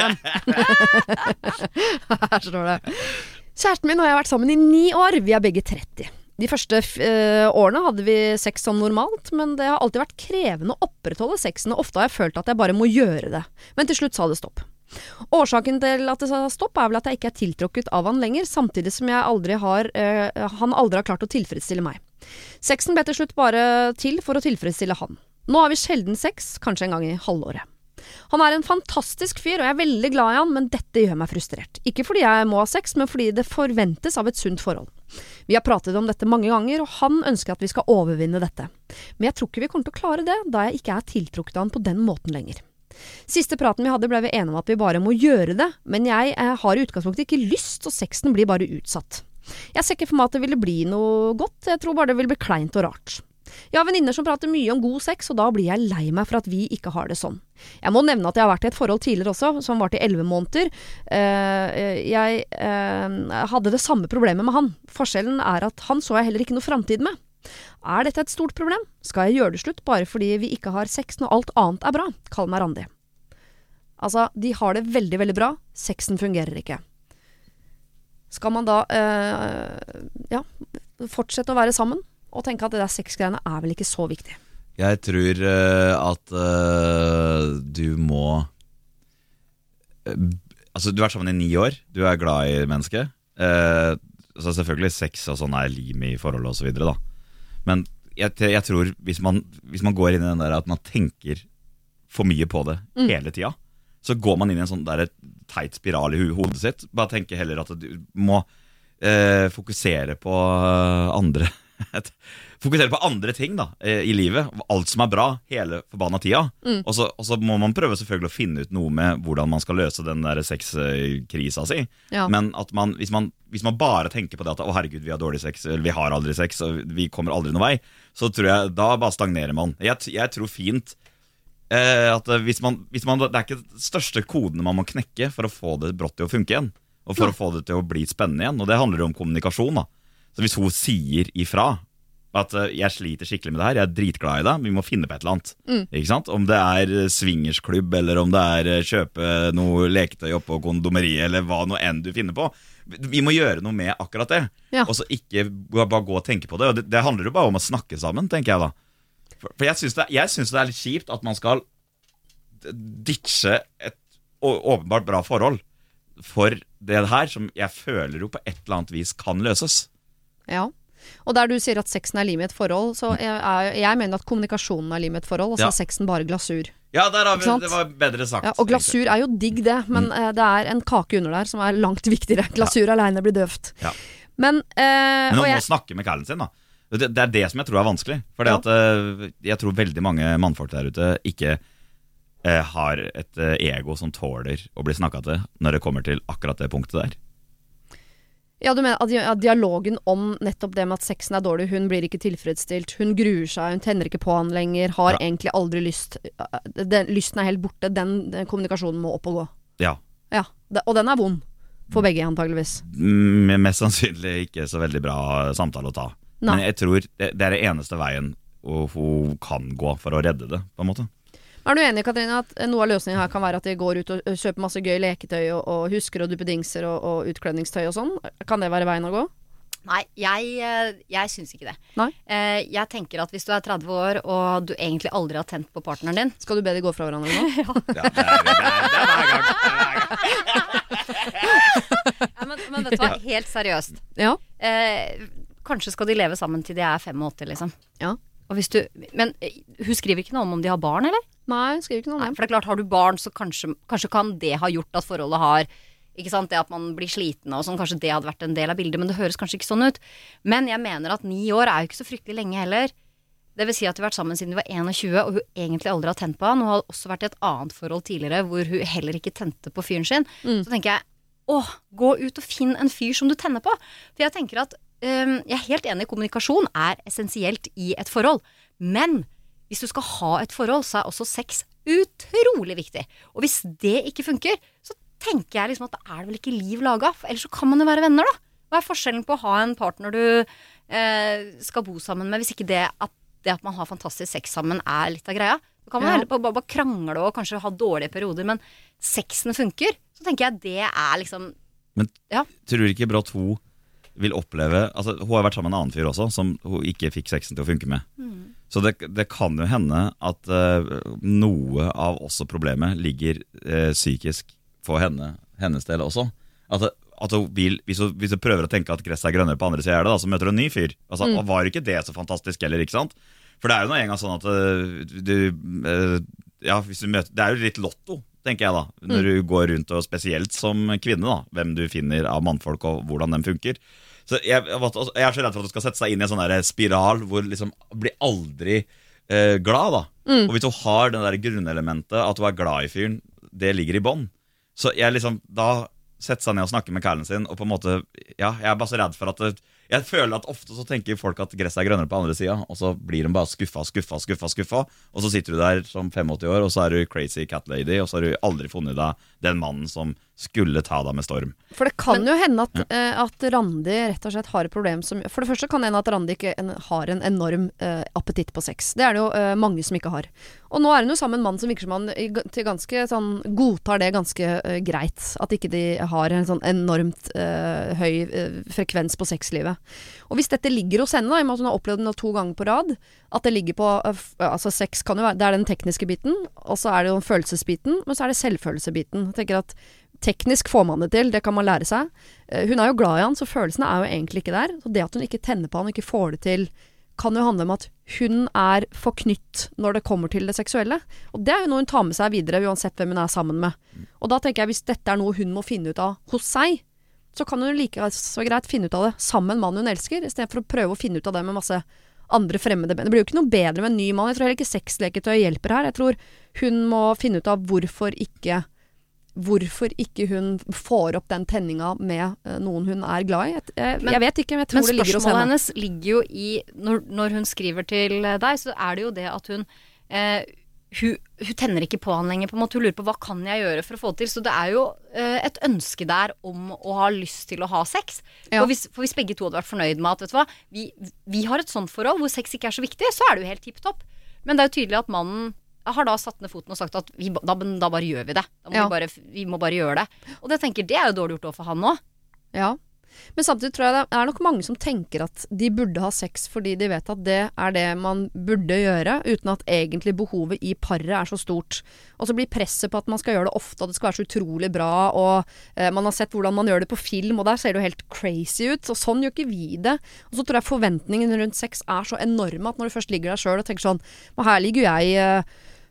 det. Her står det. Kjæresten min og jeg har vært sammen i ni år, vi er begge tretti. De første uh, årene hadde vi sex som normalt, men det har alltid vært krevende å opprettholde sexen, og ofte har jeg følt at jeg bare må gjøre det. Men til slutt sa det stopp. Årsaken til at det sa stopp er vel at jeg ikke er tiltrukket av han lenger, samtidig som jeg aldri har, uh, han aldri har klart å tilfredsstille meg. Sexen ble til slutt bare til for å tilfredsstille han. Nå har vi sjelden sex, kanskje en gang i halvåret. Han er en fantastisk fyr, og jeg er veldig glad i han, men dette gjør meg frustrert. Ikke fordi jeg må ha sex, men fordi det forventes av et sunt forhold. Vi har pratet om dette mange ganger, og han ønsker at vi skal overvinne dette. Men jeg tror ikke vi kommer til å klare det, da jeg ikke er tiltrukket av han på den måten lenger. Siste praten vi hadde ble vi enige om at vi bare må gjøre det, men jeg eh, har i utgangspunktet ikke lyst, og sexen blir bare utsatt. Jeg ser ikke for meg at det ville bli noe godt, jeg tror bare det vil bli kleint og rart. Jeg har venninner som prater mye om god sex, og da blir jeg lei meg for at vi ikke har det sånn. Jeg må nevne at jeg har vært i et forhold tidligere også, som var til elleve måneder. Uh, jeg uh, hadde det samme problemet med han. Forskjellen er at han så jeg heller ikke noe fremtid med. Er dette et stort problem? Skal jeg gjøre det slutt bare fordi vi ikke har sex når alt annet er bra? Kall meg Randi. Altså, de har det veldig, veldig bra. Sexen fungerer ikke. Skal man da uh, ja, fortsette å være sammen og tenke at det der sexgreiene er vel ikke så viktig? Jeg tror uh, at uh, du må uh, Altså, du har vært sammen i ni år. Du er glad i mennesket. Uh, så selvfølgelig sex og sånn er lim i forhold og så videre da. Men jeg, jeg tror hvis man, hvis man går inn i den der at man tenker for mye på det mm. hele tida, så går man inn i en sånn der teit spiral i ho- hodet sitt. Bare tenke heller at du må uh, fokusere på andre fokusere på andre ting da, i livet. Alt som er bra, hele forbanna tida. Mm. Og, så, og så må man prøve selvfølgelig å finne ut noe med hvordan man skal løse den der sexkrisa si. Ja. Men at man, hvis, man, hvis man bare tenker på det at å herregud, vi har dårlig sex, eller vi har aldri sex, og vi kommer aldri noen vei, så tror jeg, da bare stagnerer man. Jeg, jeg tror fint eh, at hvis man, hvis man, det er ikke den største kodene man må knekke for å få det brått til å funke igjen, og for ja. å få det til å bli spennende igjen. Og det handler jo om kommunikasjon da. Så hvis hun sier ifra at uh, jeg sliter skikkelig med det her, jeg er dritglad i det, vi må finne på et eller annet. Mm. Ikke sant? Om det er swingersklubb, eller om det er uh, kjøpe noe leketøy oppe på kondomeriet, eller hva noe enn du finner på. Vi må gjøre noe med akkurat det. Ja. Og så ikke bare gå og tenke på det. Og det, det handler jo bare om å snakke sammen, tenker jeg da. For, for jeg synes det, jeg synes det er litt kjipt at man skal ditche et åpenbart bra forhold for det her, som jeg føler jo på et eller annet vis kan løses. Ja, og der du sier at sexen er lim i et forhold, så jeg, jeg, jeg mener at kommunikasjonen er lim i et forhold, og så ja. er sexen bare glasur. Ja, der har vi, det var bedre sagt. Ja, og glasur er jo digg det, men mm. det er en kake under der som er langt viktigere. Glasur ja. alene blir døvt. Ja. Men, eh, Men og man jeg, må snakke med kjæresten sin da. Det, det er det som jeg tror er vanskelig. For det Ja. at eh, jeg tror veldig mange mannfolk der ute ikke eh, har et eh, ego som tåler å bli snakket til når det kommer til akkurat det punktet der. ja, du mener at di- at dialogen om nettopp det med at sexen er dårlig, hun blir ikke tilfredsstilt, hun gruer seg, hun tenner ikke på han lenger, har Ja. egentlig aldri lyst, den, lysten er helt borte, den, den kommunikasjonen må opp og gå. Ja, Ja, det, og den er vond for begge antageligvis. Mm, mest sannsynlig ikke så veldig bra samtale å ta. Nei. Men jeg tror det, det er det eneste veien og hun kan gå for å redde det, på en måte. Er du enig, Katrine, at noe av løsningen her kan være at de går ut og ø, kjøper masse gøy leketøy og, og husker og duppedingser og, og utkledningstøy og sånn? Kan det være veien å gå? Nei, jeg, eh, jeg syns ikke det. Nei? Eh, Jeg tenker at hvis du er tretti år og du egentlig aldri har tent på partneren din, Skal du be de gå fra hverandre nå? Ja, det, er, det, er, det er hver gang. Det er hver gang. ja, men, men vet du hva, helt seriøst. Ja. Eh, kanskje skal de leve sammen til de er femogåtti, liksom. Ja. Og hvis du, men eh, hun skriver ikke noe om om de har barn, eller? Nei, skriver ikke noe Nei, om det. for det er klart, har du barn, så kanskje, kanskje kan det ha gjort at forholdet har ikke sant, det at man blir sliten og sånn, kanskje det hadde vært en del av bildet, men det høres kanskje ikke sånn ut. Men jeg mener at ni år er jo ikke så fryktelig lenge heller. Det vil si at de har vært sammen siden de var tjueen, og hun egentlig aldri har tent på han. Hun har også vært i et annet forhold tidligere hvor hun heller ikke tente på fyren sin. Mm. Så tenker jeg, åh, gå ut og finn en fyr som du tenner på. For jeg tenker at, øhm, jeg er helt enig, kommunikasjon er essensielt i et forhold. Men hvis du skal ha et forhold, så er også sex utrolig viktig. Og hvis det ikke funker, så tenker jeg liksom at da er det vel ikke liv laga. For ellers så kan man jo være venner, da. Hva er forskjellen på å ha en partner du eh, skal bo sammen med, hvis ikke det at, det at man har fantastisk sex sammen er litt av greia? Så kan man Ja. heller bare, bare krangle og kanskje ha dårlige perioder, men sexen funker. Så tenker jeg det er liksom Tror du ikke brått hun vil oppleve altså, Hun har vært sammen med en annen fyr også som hun ikke fikk sexen til å funke med. mm. Så det, det kan jo hende at eh, noe av også problemet ligger eh, psykisk for henne, hennes del også. At, at hun vil, hvis, hun, hvis hun prøver å tenke at gresset er grønnere på andre siden, da, så møter hun en ny fyr. Altså, Mm. Og var ikke det så fantastisk heller, ikke sant? For det er jo noe en gang sånn at eh, du eh, Ja, hvis du møter Det er jo litt lotto, tenker jeg da, når Mm. du går rundt, og spesielt som kvinne, da, hvem du finner av mannfolk og hvordan de funker. Så jeg, jeg jeg er så redd for at du skal sette seg inn i en sånn der spiral hvor liksom blir aldri eh, glad, da. Mm. Og hvis du har det der grunnelementet at du er glad i fyren, det ligger i bånd. Så jeg liksom da setter seg ned og snakker med kjæresten sin, og på en måte ja, jeg er bare så redd for at det, jeg føler at ofte så tenker folk at gresset er grønnere på andre siden, og så blir de bare skuffa, skuffa, skuffa, skuffa, og så sitter du der som åttifem år, og så er du crazy cat lady, og så har du aldri funnet deg den mannen som skulle ta deg med storm. For det kan jo hende at, eh, at Randi rett og slett har et problem som For det første kan det hende at Randi ikke en, har en enorm eh, appetitt på sex. Det er det jo eh, mange som ikke har. Og nå er hun jo sammen med en mann som virker som han i g- til ganske sånn godtar det ganske eh, greit. At ikke de har en sånn enormt eh, høy eh, frekvens på sexlivet. Og hvis dette ligger hos henne, da, i og med at hun har opplevd det to ganger på rad, at det ligger på eh, f- altså sex kan jo være Det er den tekniske biten, og så er det jo følelsesbiten, men så er det selvfølelsesbiten. Jeg tenker at teknisk får man det til, det kan man lære seg. Eh, Hun er jo glad i han, så følelsene er jo egentlig ikke der. Så det at hun ikke tenner på han og ikke får det til, kan jo handle om at hun er forknytt når det kommer til det seksuelle. Og det er jo noe hun tar med seg videre, uansett hvem hun er sammen med. Og da tenker jeg, hvis dette er noe hun må finne ut av hos seg, så kan hun like så greit finne ut av det sammen med en mann hun elsker, i stedet for å prøve å finne ut av det med masse andre fremmede menn. Det blir jo ikke noe bedre med en ny mann. Jeg tror heller ikke sexleketøy hjelper her. Jeg tror hun må finne ut av hvorfor ikke Hvorfor ikke hun får opp den tenninga med eh, noen hun er glad i. Jeg, jeg, Men- jeg vet ikke, men jeg tror Men det ligger hos spørsmålet henne. hennes ligger jo i når, når hun skriver til deg, så er det jo det at hun eh, hun, hun tenner ikke på han lenger, på en måte. Hun lurer på hva kan jeg gjøre for å få det til. Så det er jo eh, et ønske der om å ha lyst til å ha sex. Ja. Og hvis, for hvis begge to hadde vært fornøyd med at vet du hva, vi, vi har et sånt forhold hvor sex ikke er så viktig, så er det jo helt tipp topp. Men det er jo tydelig at mannen har da satt ned foten og sagt at vi, ba- da, da bare gjør vi det. Da må Ja. vi, bare, vi må bare gjøre det. Og det tenker det er jo dårlig gjort overfor han òg. Ja. Men samtidig tror jeg det er nok mange som tenker at de burde ha sex fordi de vet at det er det man burde gjøre, uten at egentlig behovet i paret er så stort. Og så blir presset på at man skal gjøre det ofte, og det skal være så utrolig bra, og eh, man har sett hvordan man gjør det på film, og der ser det jo helt crazy ut, og sånn gjør ikke vi det. Og så tror jeg forventningene rundt sex er så enorme at når du først ligger der selv og tenker sånn, men her ligger jeg eh,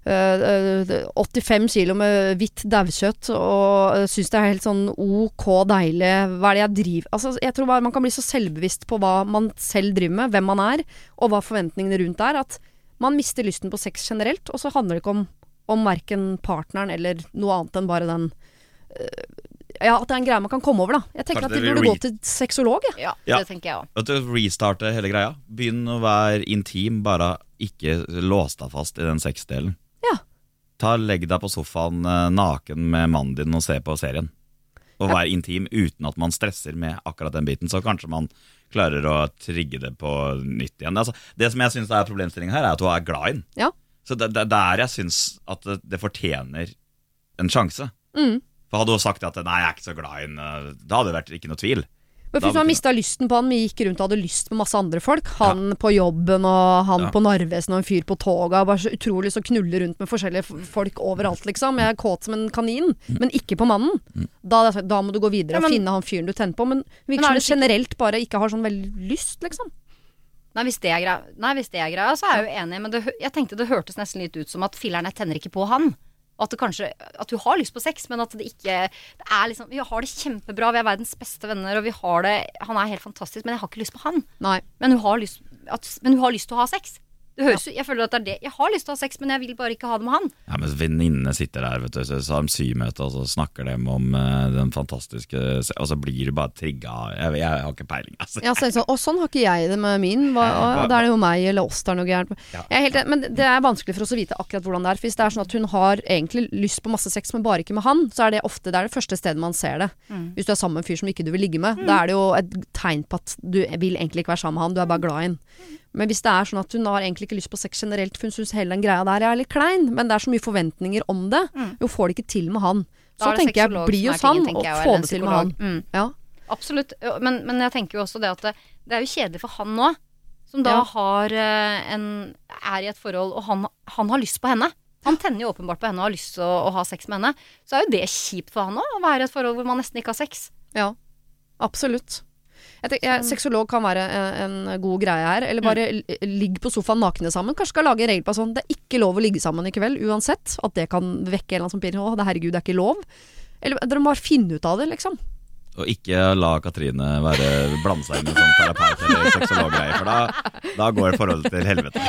uh, åttifem kilo med hvitt daukjøtt og uh, synes det er helt sånn ok deilig. Hva er det jeg driver? Altså, jeg tror bare man kan bli så selvbevisst på hva man selv driver med, hvem man er, og hva forventningene rundt er, at man mister lysten på sex generelt, og så handler det ikke om, om hverken partneren eller noe annet enn bare den uh, ja, at det er en greie man kan komme over da. Jeg tenker Kanskje at de burde re- Mm. gå til sexolog, ja. Ja, Ja. det tenker jeg også. At du restarter hele greia. Begynn å være intim, bare ikke lås deg fast i den sexdelen. Ja. Ta, legg deg på sofaen eh, naken med mannen din og se på serien. Og vær intim uten at man stresser med akkurat den biten. Så kanskje man klarer å trigge det på nytt igjen. Altså, det som jeg synes er problemstillingen her, er at du er glad i den. Ja. Så det, det er der jeg synes at det, det fortjener en sjanse. Mm. For hadde hun sagt at nei, jeg er ikke så glad i den, eh, da hadde det vært ikke noe tvil. Men hvis Da- man mistet lysten på han, men gikk rundt og hadde lyst på masse andre folk, han på jobben og han Ja. på Narvesen og en fyr på toga, bare så utrolig så knuller rundt med forskjellige f- folk overalt liksom, jeg er kåt som en kanin, men ikke på mannen. Da, hadde jeg sagt, da må du gå videre Ja, men- og finne han fyren du tenner på, men Men virker er som det du generelt bare ikke har sånn veldig lyst, liksom. Nei, hvis det er greia, Nei, hvis det er greia så er jeg jo enig, men det, hø- jeg tenkte det hørtes nesten litt ut som at filleren jeg tenner ikke på han. Og at det kanskje, at du har lyst på sex, men at det ikke det er liksom, vi har det kjempebra, vi er verdens beste venner, og vi har det, han er helt fantastisk, men jeg har ikke lyst på han. Nei. Men hun har lyst, at, men hun har lyst til å ha sex. Det høres, jo- Jeg føler at det er det. Jeg har lyst til å ha sex, men jeg vil bare ikke ha det med han. Ja, men venninnene sitter der, vet du, så har de symøte, og så snakker de om eh, den fantastiske, og så blir du bare trigga. Jeg, jeg har ikke peiling, altså. Ja, så er det sånn, og sånn har ikke jeg det med min. Hva, Ja, da er det jo meg eller oss der noe gærent. Ja. Jeg er helt, enig, men det er vanskelig for oss å vite akkurat hvordan det er. For hvis det er sånn at hun har egentlig lyst på masse sex, men bare ikke med han, så er det ofte det er det første stedet man ser det. Hvis du er sammen med en fyr som ikke du vil ligge med, da er det jo et tegn på at du vil egentlig ikke være sammen med han, du er bare glad i han. Men hvis det er sånn at hun har egentlig ikke lyst på sex generelt, for hun synes hele den greia der er litt klein, men det er så mye forventninger om det, hun får det ikke til med han. Da Så er det tenker jeg, sexolog bli som hos er han tingen, og tenker jeg, få eller det en til med han. psykolog. Mm. Ja. Absolutt. Men, men jeg tenker jo også det at det, det er jo kjedelig for han nå, som da Ja. har eh, en, er i et forhold, og han, han har lyst på henne. Han tenner jo åpenbart på henne og har lyst til å, å ha sex med henne. Så er jo det kjipt for han òg, å være i et forhold hvor man nesten ikke har sex. Ja, absolutt. Jeg tenker, jeg, sexolog kan være en, en god greie her. Eller bare Mm. l- ligg på sofaen nakne sammen. Kanskje skal lage en regel på sånn det er ikke lov å ligge sammen i kveld, uansett. At det kan vekke en eller annen som pirrer. Å, det herregud, det er ikke lov. Eller dere må bare finne ut av det, liksom. Og ikke la Katrine være blande seg inn i sånn terapeut eller sexologgreier, for da, da går forholdet til helvete.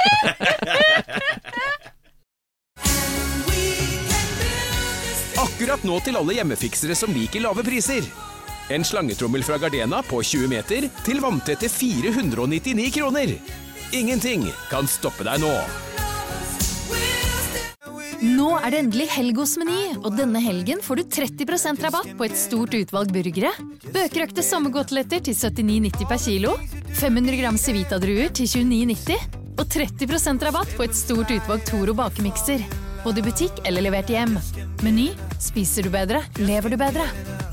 Akkurat nå til alle hjemmefiksere som liker lave priser. En slangetrommel fra Gardena på tjue meter til vanntette fire hundre og nittini kroner. Ingenting kan stoppe deg nå. Nå er det endelig helg hos Meny, og denne helgen får du tretti prosent rabatt på et stort utvalg burgere. Bøkerøkte sommerkoteletter til syttini nitti per kilo, fem hundre gram Civita-druer til tjueni nitti, og tretti prosent rabatt på et stort utvalg Toro bakemikser. Både i butikk eller levert hjem. Meny, spiser du bedre, lever du bedre.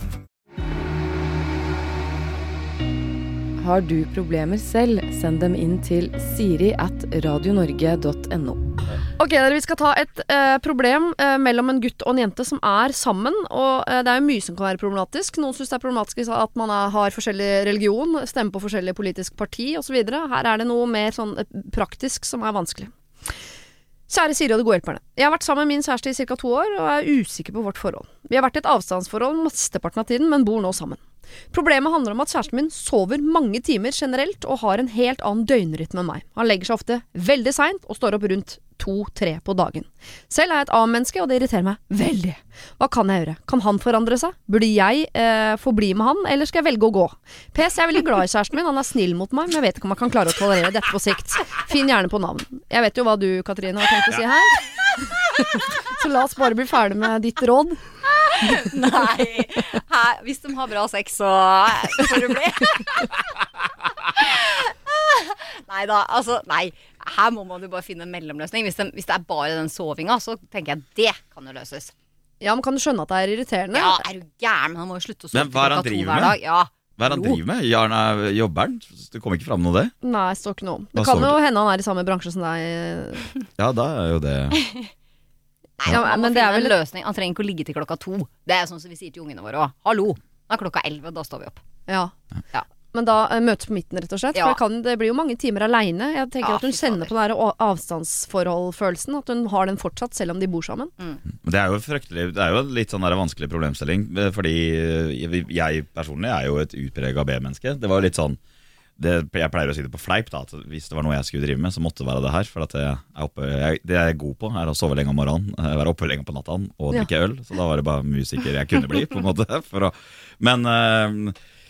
Har du problemer selv, send dem inn til siri at radionorge punktum no. Ok, dere, vi skal ta et eh, problem eh, mellom en gutt og en jente som er sammen, og eh, det er jo mye som kan være problematisk. Noen synes det er problematisk at man er, har forskjellig religion, stemmer på forskjellig politisk parti og så videre. Her er det noe mer sånn eh, praktisk som er vanskelig. Kjære Siri og de gode hjelperne. Jeg har vært sammen med min kjæreste i cirka to år, og er usikker på vårt forhold. Vi har vært i et avstandsforhold mesteparten av tiden, men bor nå sammen. Problemet handler om at kjæresten min sover mange timer generelt, og har en helt annen døgnrytme enn meg. Han legger seg ofte veldig sent, og står opp rundt to-tre på dagen. Selv er jeg et A-menneske, og det irriterer meg veldig. Hva kan jeg gjøre? Kan han forandre seg? Burde jeg eh, få bli med han, eller skal jeg velge å gå? P S, jeg er veldig glad i kjæresten min, han er snill mot meg, men jeg vet ikke om jeg kan klare å tolerere dette på sikt. Finn gjerne på navn. Jeg vet jo hva du, Katrine, har tenkt å si her. Så la oss bare bli ferdig med ditt råd. Nei, her, hvis de har bra sex, så får det bli. Nei da, altså, nei. Her må man jo bare finne en mellomløsning. Hvis det, hvis det er bare den sovinga, så tenker jeg det kan jo løses. Ja, men kan du skjønne at det er irriterende? Ja, er du gæren? Men han må jo slutte å sove Men hva er det han klokka to driver hver med? dag. Ja. Hva er det han driver med? Jarn er jobberen? Det kommer ikke fram noe det? Nei, det står ikke noe om. Hva Det kan står jo det? hende han er i samme bransje som deg. Ja, da er jo det Nei, Ja, han må men det er finne vel- en løsning. Han trenger ikke å ligge til klokka to. Det er sånn som vi sier til ungene våre òg. Hallo, nå er klokka elleve, da står vi opp. Ja. Ja. men da uh, møtes på midten, rett og slett. Ja. For det, kan, det blir jo mange timer alene. Jeg tenker Ja, at hun fy kjenner fader. på den der avstandsforhold-følelsen. At hun har den fortsatt, selv om de bor sammen. Mm. Det er jo fryktelig, det er jo en litt sånn der vanskelig problemstilling, fordi jeg personlig er jo et utpreget B-menneske. Det var jo litt sånn, det, jeg pleier å si det på fleip da, at hvis det var noe jeg skulle drive med, så måtte det være det her, for at jeg er oppe, jeg, det jeg er god på er å sove lenge om morgenen, være oppe lenge på natten og drikke øl, så da var det bare musiker jeg kunne bli, på en måte. For å, men uh,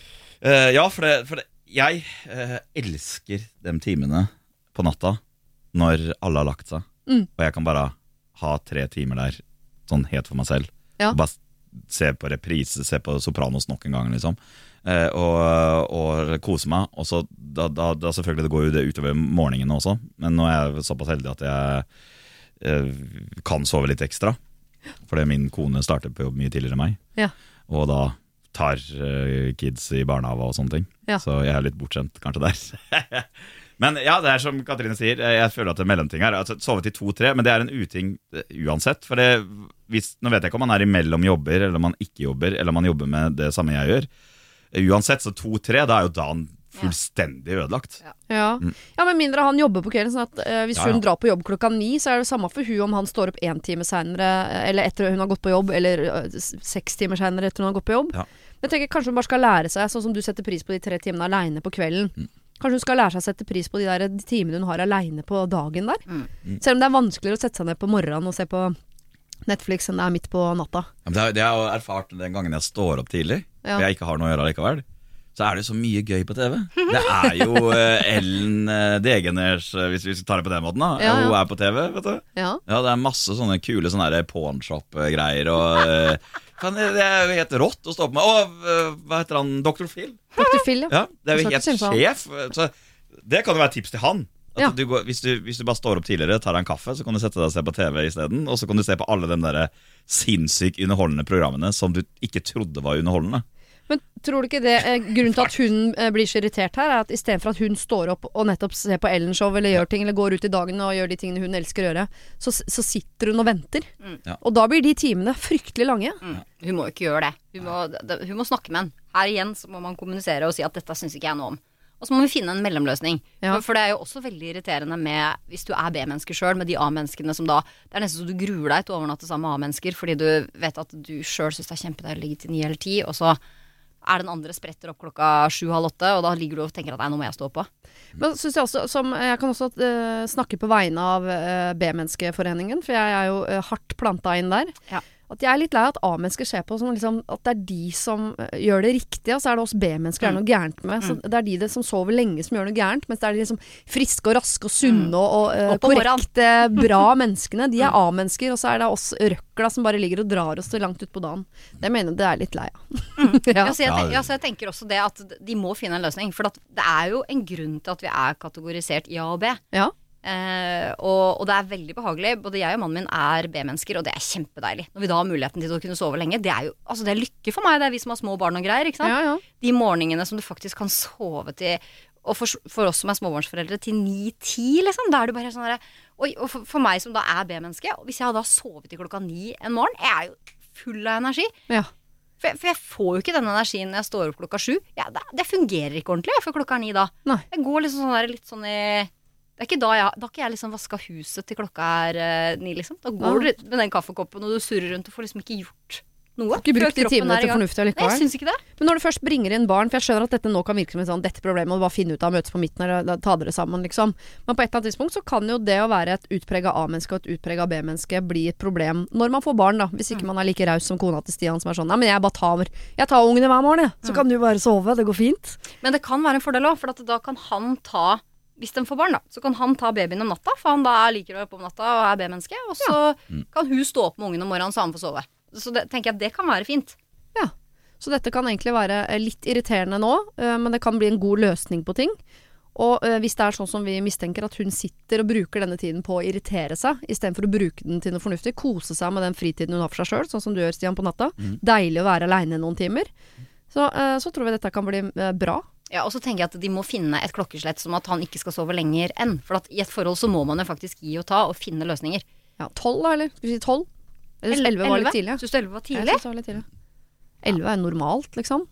uh, ja, for, det, for det, jeg uh, elsker de timene på natta når alle har lagt seg, Mm. og jeg kan bare ha tre timer der, sånn helt for meg selv. Ja. Og bare se på reprise, se på Sopranos nok en gang, liksom. Eh, og, og kose meg. Og så da, da, da selvfølgelig det går jo det utover morgenen også, men nå er jeg såpass heldig at jeg eh, kan sove litt ekstra, fordi min kone starter på jobb mye tidligere enn meg, Ja. og da tar eh, kids i barnehage og sånne ting. Ja. Så jeg er litt bortskjemt kanskje der. Men ja, det er som Katrine sier, jeg føler at det er mellomting her, altså, sove til to-tre, men det er en uting uansett, for det, hvis, nå vet jeg ikke om man er imellom jobber, eller man ikke jobber, eller man jobber med det samme jeg gjør. Uansett, så to-tre, da er jo dagen fullstendig ødelagt. Ja. Ja. Mm. ja, med mindre han jobber på kvelden, sånn at eh, hvis Ja, ja. hun drar på jobb klokka ni, så er det samme for hun om han står opp en time senere, eller etter hun har gått på jobb, eller eh, s- seks timer senere etter hun har gått på jobb. Ja. Jeg tenker kanskje hun bare skal lære seg, sånn som du setter pris på de tre timene alene på kvelden. Mm. Kanskje hun skal lære seg å sette pris på de der de timene hun har alene på dagen der. Mm. Selv om det er vanskeligere å sette seg ned på morgenen og se på Netflix enn det er midt på natta. Ja, men det, har, det har jeg erfart den gangen jeg står opp tidlig, Ja. og jeg ikke har noe å gjøre likevel. Så er det så mye gøy på T V. Det er jo uh, Ellen uh, Degeners, uh, hvis vi tar det på den måten da. Ja, ja. Hun er på T V, vet du. Ja. Ja, det er masse sånne kule sånne der pawnshop-greier, og uh, fan, det er jo helt rått å stå opp med. Å, uh, hva heter han? doktor Phil? doktor Phil, ja. Ja, det er jo Jeg helt skal ikke sjef. Så det kan jo være tips til han. At Ja. du går, hvis, du, hvis du bare står opp tidligere, tar deg en kaffe, så kan du sette deg og se på T V i stedet, og så kan du se på alle de der sinnssykt underholdende programmene som du ikke trodde var underholdende. Men tror du ikke det eh, grunnen til at hun eh, blir så irritert her, er at istedenfor at hun står opp og nettopp ser på Ellen-show eller gjør ting, eller går ut i dagen og gjør de tingene hun elsker å gjøre, så, så sitter hun og venter. Mm. Ja. Og da blir de timene fryktelig lange. Mm. Hun må jo ikke gjøre det. Hun må, det- hun må snakke med han. Her igjen så må man kommunisere og si at dette syns ikke jeg noe om. Og så må vi finne en mellomløsning. Ja. For, for det er jo også veldig irriterende med hvis du er B-menneske sjøl, med de A-menneskene som da det er nesten så du gruer deg til å overnatte sammen med A-mennesker, fordi du vet at du sjøl syns det er kjempedeilig å ligge til ni eller ti, og så er den andre spretter opp klokka sju-halv åtte, og da ligger du og tenker at nei, nå må jeg stå på. Men synes jeg også, som, jeg kan også eh, snakke på vegne av eh, B-menneskeforeningen, for jeg er jo eh, hardt planta inn der. Ja. At jeg er litt lei at A-mennesker ser på som liksom, at det er de som eh, gjør det riktige, og så er det oss B-mennesker det er noe gærent med. Så det er de det som sover lenge som gjør noe gærent, mens det er de liksom friske og raske og sunne og, og eh, Opp om morgenen. korrekte, bra menneskene. De er A-mennesker, og så er det oss røkla som bare ligger og drar oss til langt ut på dagen. Det mener jeg det er litt lei av. Ja, ja. så jeg, Ja, tenker, ja, så jeg tenker også det at de må finne en løsning. For at det er jo en grunn til at vi er kategorisert i A og B. Ja. Eh, og, og det er veldig behagelig. Både jeg og mannen min er B-mennesker, og det er kjempedeilig. Når vi da har muligheten til å kunne sove lenge. Det er jo altså det er lykke for meg. Det er vi som har små barn og greier. Ikke sant? Ja, ja. De morgenene som du faktisk kan sove til. Og for, for oss som er småbarnsforeldre til ni-ti, liksom. Da er det bare sånn der, oi, og for, for meg som da er B-menneske, hvis jeg hadde da sovet til klokka ni en morgen, jeg er jo full av energi. Ja. For jeg, for jeg får jo ikke den energien når jeg står opp klokka sju. Ja, det, det fungerer ikke ordentlig for klokka er ni da. Nei. Jeg går liksom sånn der, litt sånn i det er ikke da jeg, da har ikke jeg liksom vaska huset til klokka er uh, ni, liksom. Da går du litt med den kaffekoppen og du surrer rundt og får liksom ikke gjort noe. Ikke brukt de Før kroppen timene er i til gang. fornuftig Nei, allikevel. jeg syns ikke det. Men når du først bringer inn barn, for jeg skjønner at dette nå kan virke som et sånn, dette problemet må du bare finne ut av, møtes på midten eller da- ta dere sammen, liksom. Men på et eller annet tidspunkt så kan jo det å være et utpreget A-menneske og et utpreget B-menneske bli et problem når man får barn, da. Hvis ikke man er like raus som kona til Stian som er sånn, nei, men jeg bare tar, jeg tar ungene hver morgen, jeg. Så kan du bare sove, det går fint. Men det kan være en fordel òg, for at da kan han ta hvis de får barn, da, så kan han ta babyen om natta, for han da liker å være på om natta og er B-menneske. Og så kan hun stå opp med ungen om morgenen, så han får sove. Så det, tenker jeg at det kan være fint. Ja. Så dette kan egentlig være eh, litt irriterende nå, eh, men det kan bli en god løsning på ting. Og eh, hvis det er sånn som vi mistenker at hun sitter og bruker denne tiden på å irritere seg, i stedet for å bruke den til noe fornuftig, kose seg med den fritiden hun har for seg selv, sånn som du gjør, Stian, på natta. Deilig å være alene noen timer. Så, eh, så tror vi dette kan bli eh, bra. Ja, og så tenker jeg at de må finne et klokkeslett som at han ikke skal sove lenger enn. For at i et forhold så må man jo faktisk gi og ta og finne løsninger. Ja, tolv da, eller? Skal vi si tolv? Eller elleve var litt tidlig. Ja. Syns du elleve var Jeg tidlig? synes det var litt tidlig. Elleve er normalt, liksom.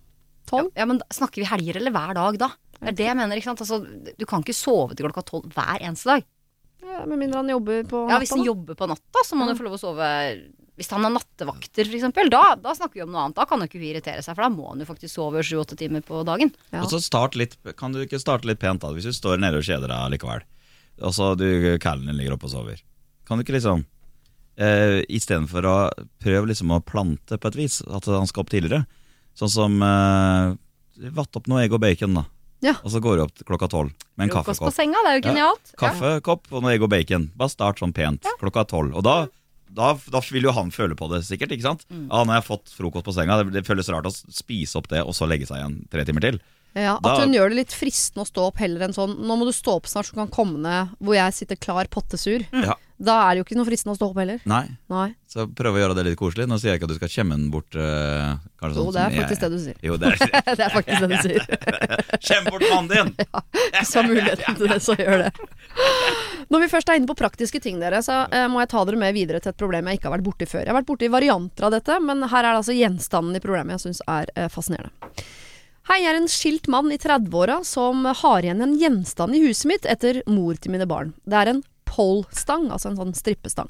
tolv? Ja, ja, men snakker vi helger eller hver dag da? Det er det jeg mener, ikke sant? Altså, du kan ikke sove til klokka tolv hver eneste dag. Ja, med mindre han jobber på natta. Ja, hvis han jobber på natta, så må han jo få lov å sove. Hvis han har nattevakter, for eksempel, da, da snakker vi om noe annet. Da kan jo ikke hun irritere seg, for da må han jo faktisk sove sju-åtte timer på dagen. Ja. Og så start litt, kan du ikke starte litt pent da, hvis du står nede og kjeder deg likevel. Og så du, kallen din ligger oppe og sover. Kan du ikke liksom, eh, i stedet for å prøve liksom å plante på et vis, at han skal opp tidligere, sånn som eh, vatt opp noe egg og bacon da. Ja. Og så går du opp klokka tolv med en Frokost på kaffekopp. senga, det er jo genialt. Ja. Kaffekopp og noe egg og bacon. Bare start sånn pent klokka tolv. Og da, da, da vil jo han føle på det sikkert, ikke sant? Mm. Ja, nå har jeg fått frokost på senga. Det, det føles rart å spise opp det og så legge seg igjen tre timer til. Ja, Da- at hun gjør det litt fristende å stå opp heller enn sånn. Nå må du stå opp snart så du kan komme ned hvor jeg sitter klar pottesur. Ja. Da er det jo ikke noe fristende å stå opp heller. Nei, Nei. så prøv å gjøre det litt koselig. Nå sier jeg ikke at du skal kjemme den bort øh, kanskje Jo, sånn det er som faktisk jeg- det du sier. Jo, det er Det er faktisk det du sier. Kjem bort mannen din! Hvis du har muligheten til det, så gjør det. Når vi først er inne på praktiske ting, dere, så eh, må jeg ta dere med videre til et problem jeg ikke har vært borti før. Jeg har vært borti varianter av dette, men her er det altså gjenstanden i problemet jeg syns er eh, fascinerende. Hei, jeg er en skilt mann i trettiåra som har igjen en gjenstand i huset mitt etter mor til mine barn. Det er en pole-stang, altså en sånn strippestang.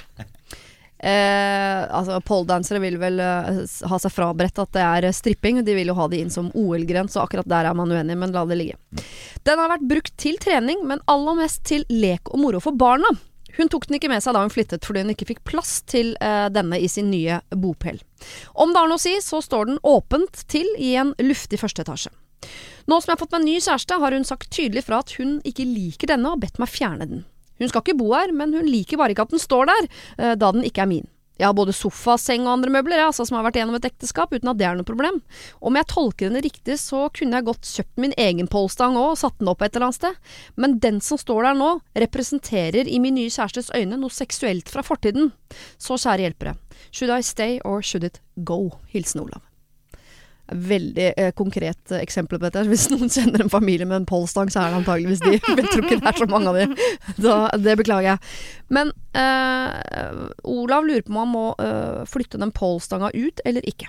Eh, altså Poledansere vil vel eh, ha seg fraberedt at det er stripping. De vil jo ha det inn som O L-gren, så akkurat der er man uenig, men la det ligge. Den har vært brukt til trening, men aller mest til lek og moro for barna. Hun tok den ikke med seg da hun flyttet, fordi hun ikke fikk plass til eh, denne i sin nye bopel. Om det har noe å si, så står den åpent til i en luftig første etasje. Nå som jeg har fått meg en ny kjæreste, har hun sagt tydelig fra at hun ikke liker denne og bedt meg fjerne den. Hun skal ikke bo her, men hun liker bare ikke at den står der, eh, da den ikke er min. Jeg har både sofa, seng og andre møbler, ja, altså, som har vært gjennom et ekteskap, uten at det er noe problem. Om jeg tolker henne riktig, så kunne jeg godt kjøpt min egen polstang også, og satt den opp et eller annet sted. Men den som står der nå, representerer i min nye kjærestes øyne noe seksuelt fra fortiden. Så kjære hjelpere, should I stay or should it go? Hilsen Olav. Veldig eh, konkret eh, eksempel på dette. Hvis noen kjenner en familie med en polstang, så er det antageligvis de. Jeg tror ikke det er så mange av de. Da, det beklager jeg. Men eh, Olav lurer på om han må eh, flytte den polstanga ut, eller ikke.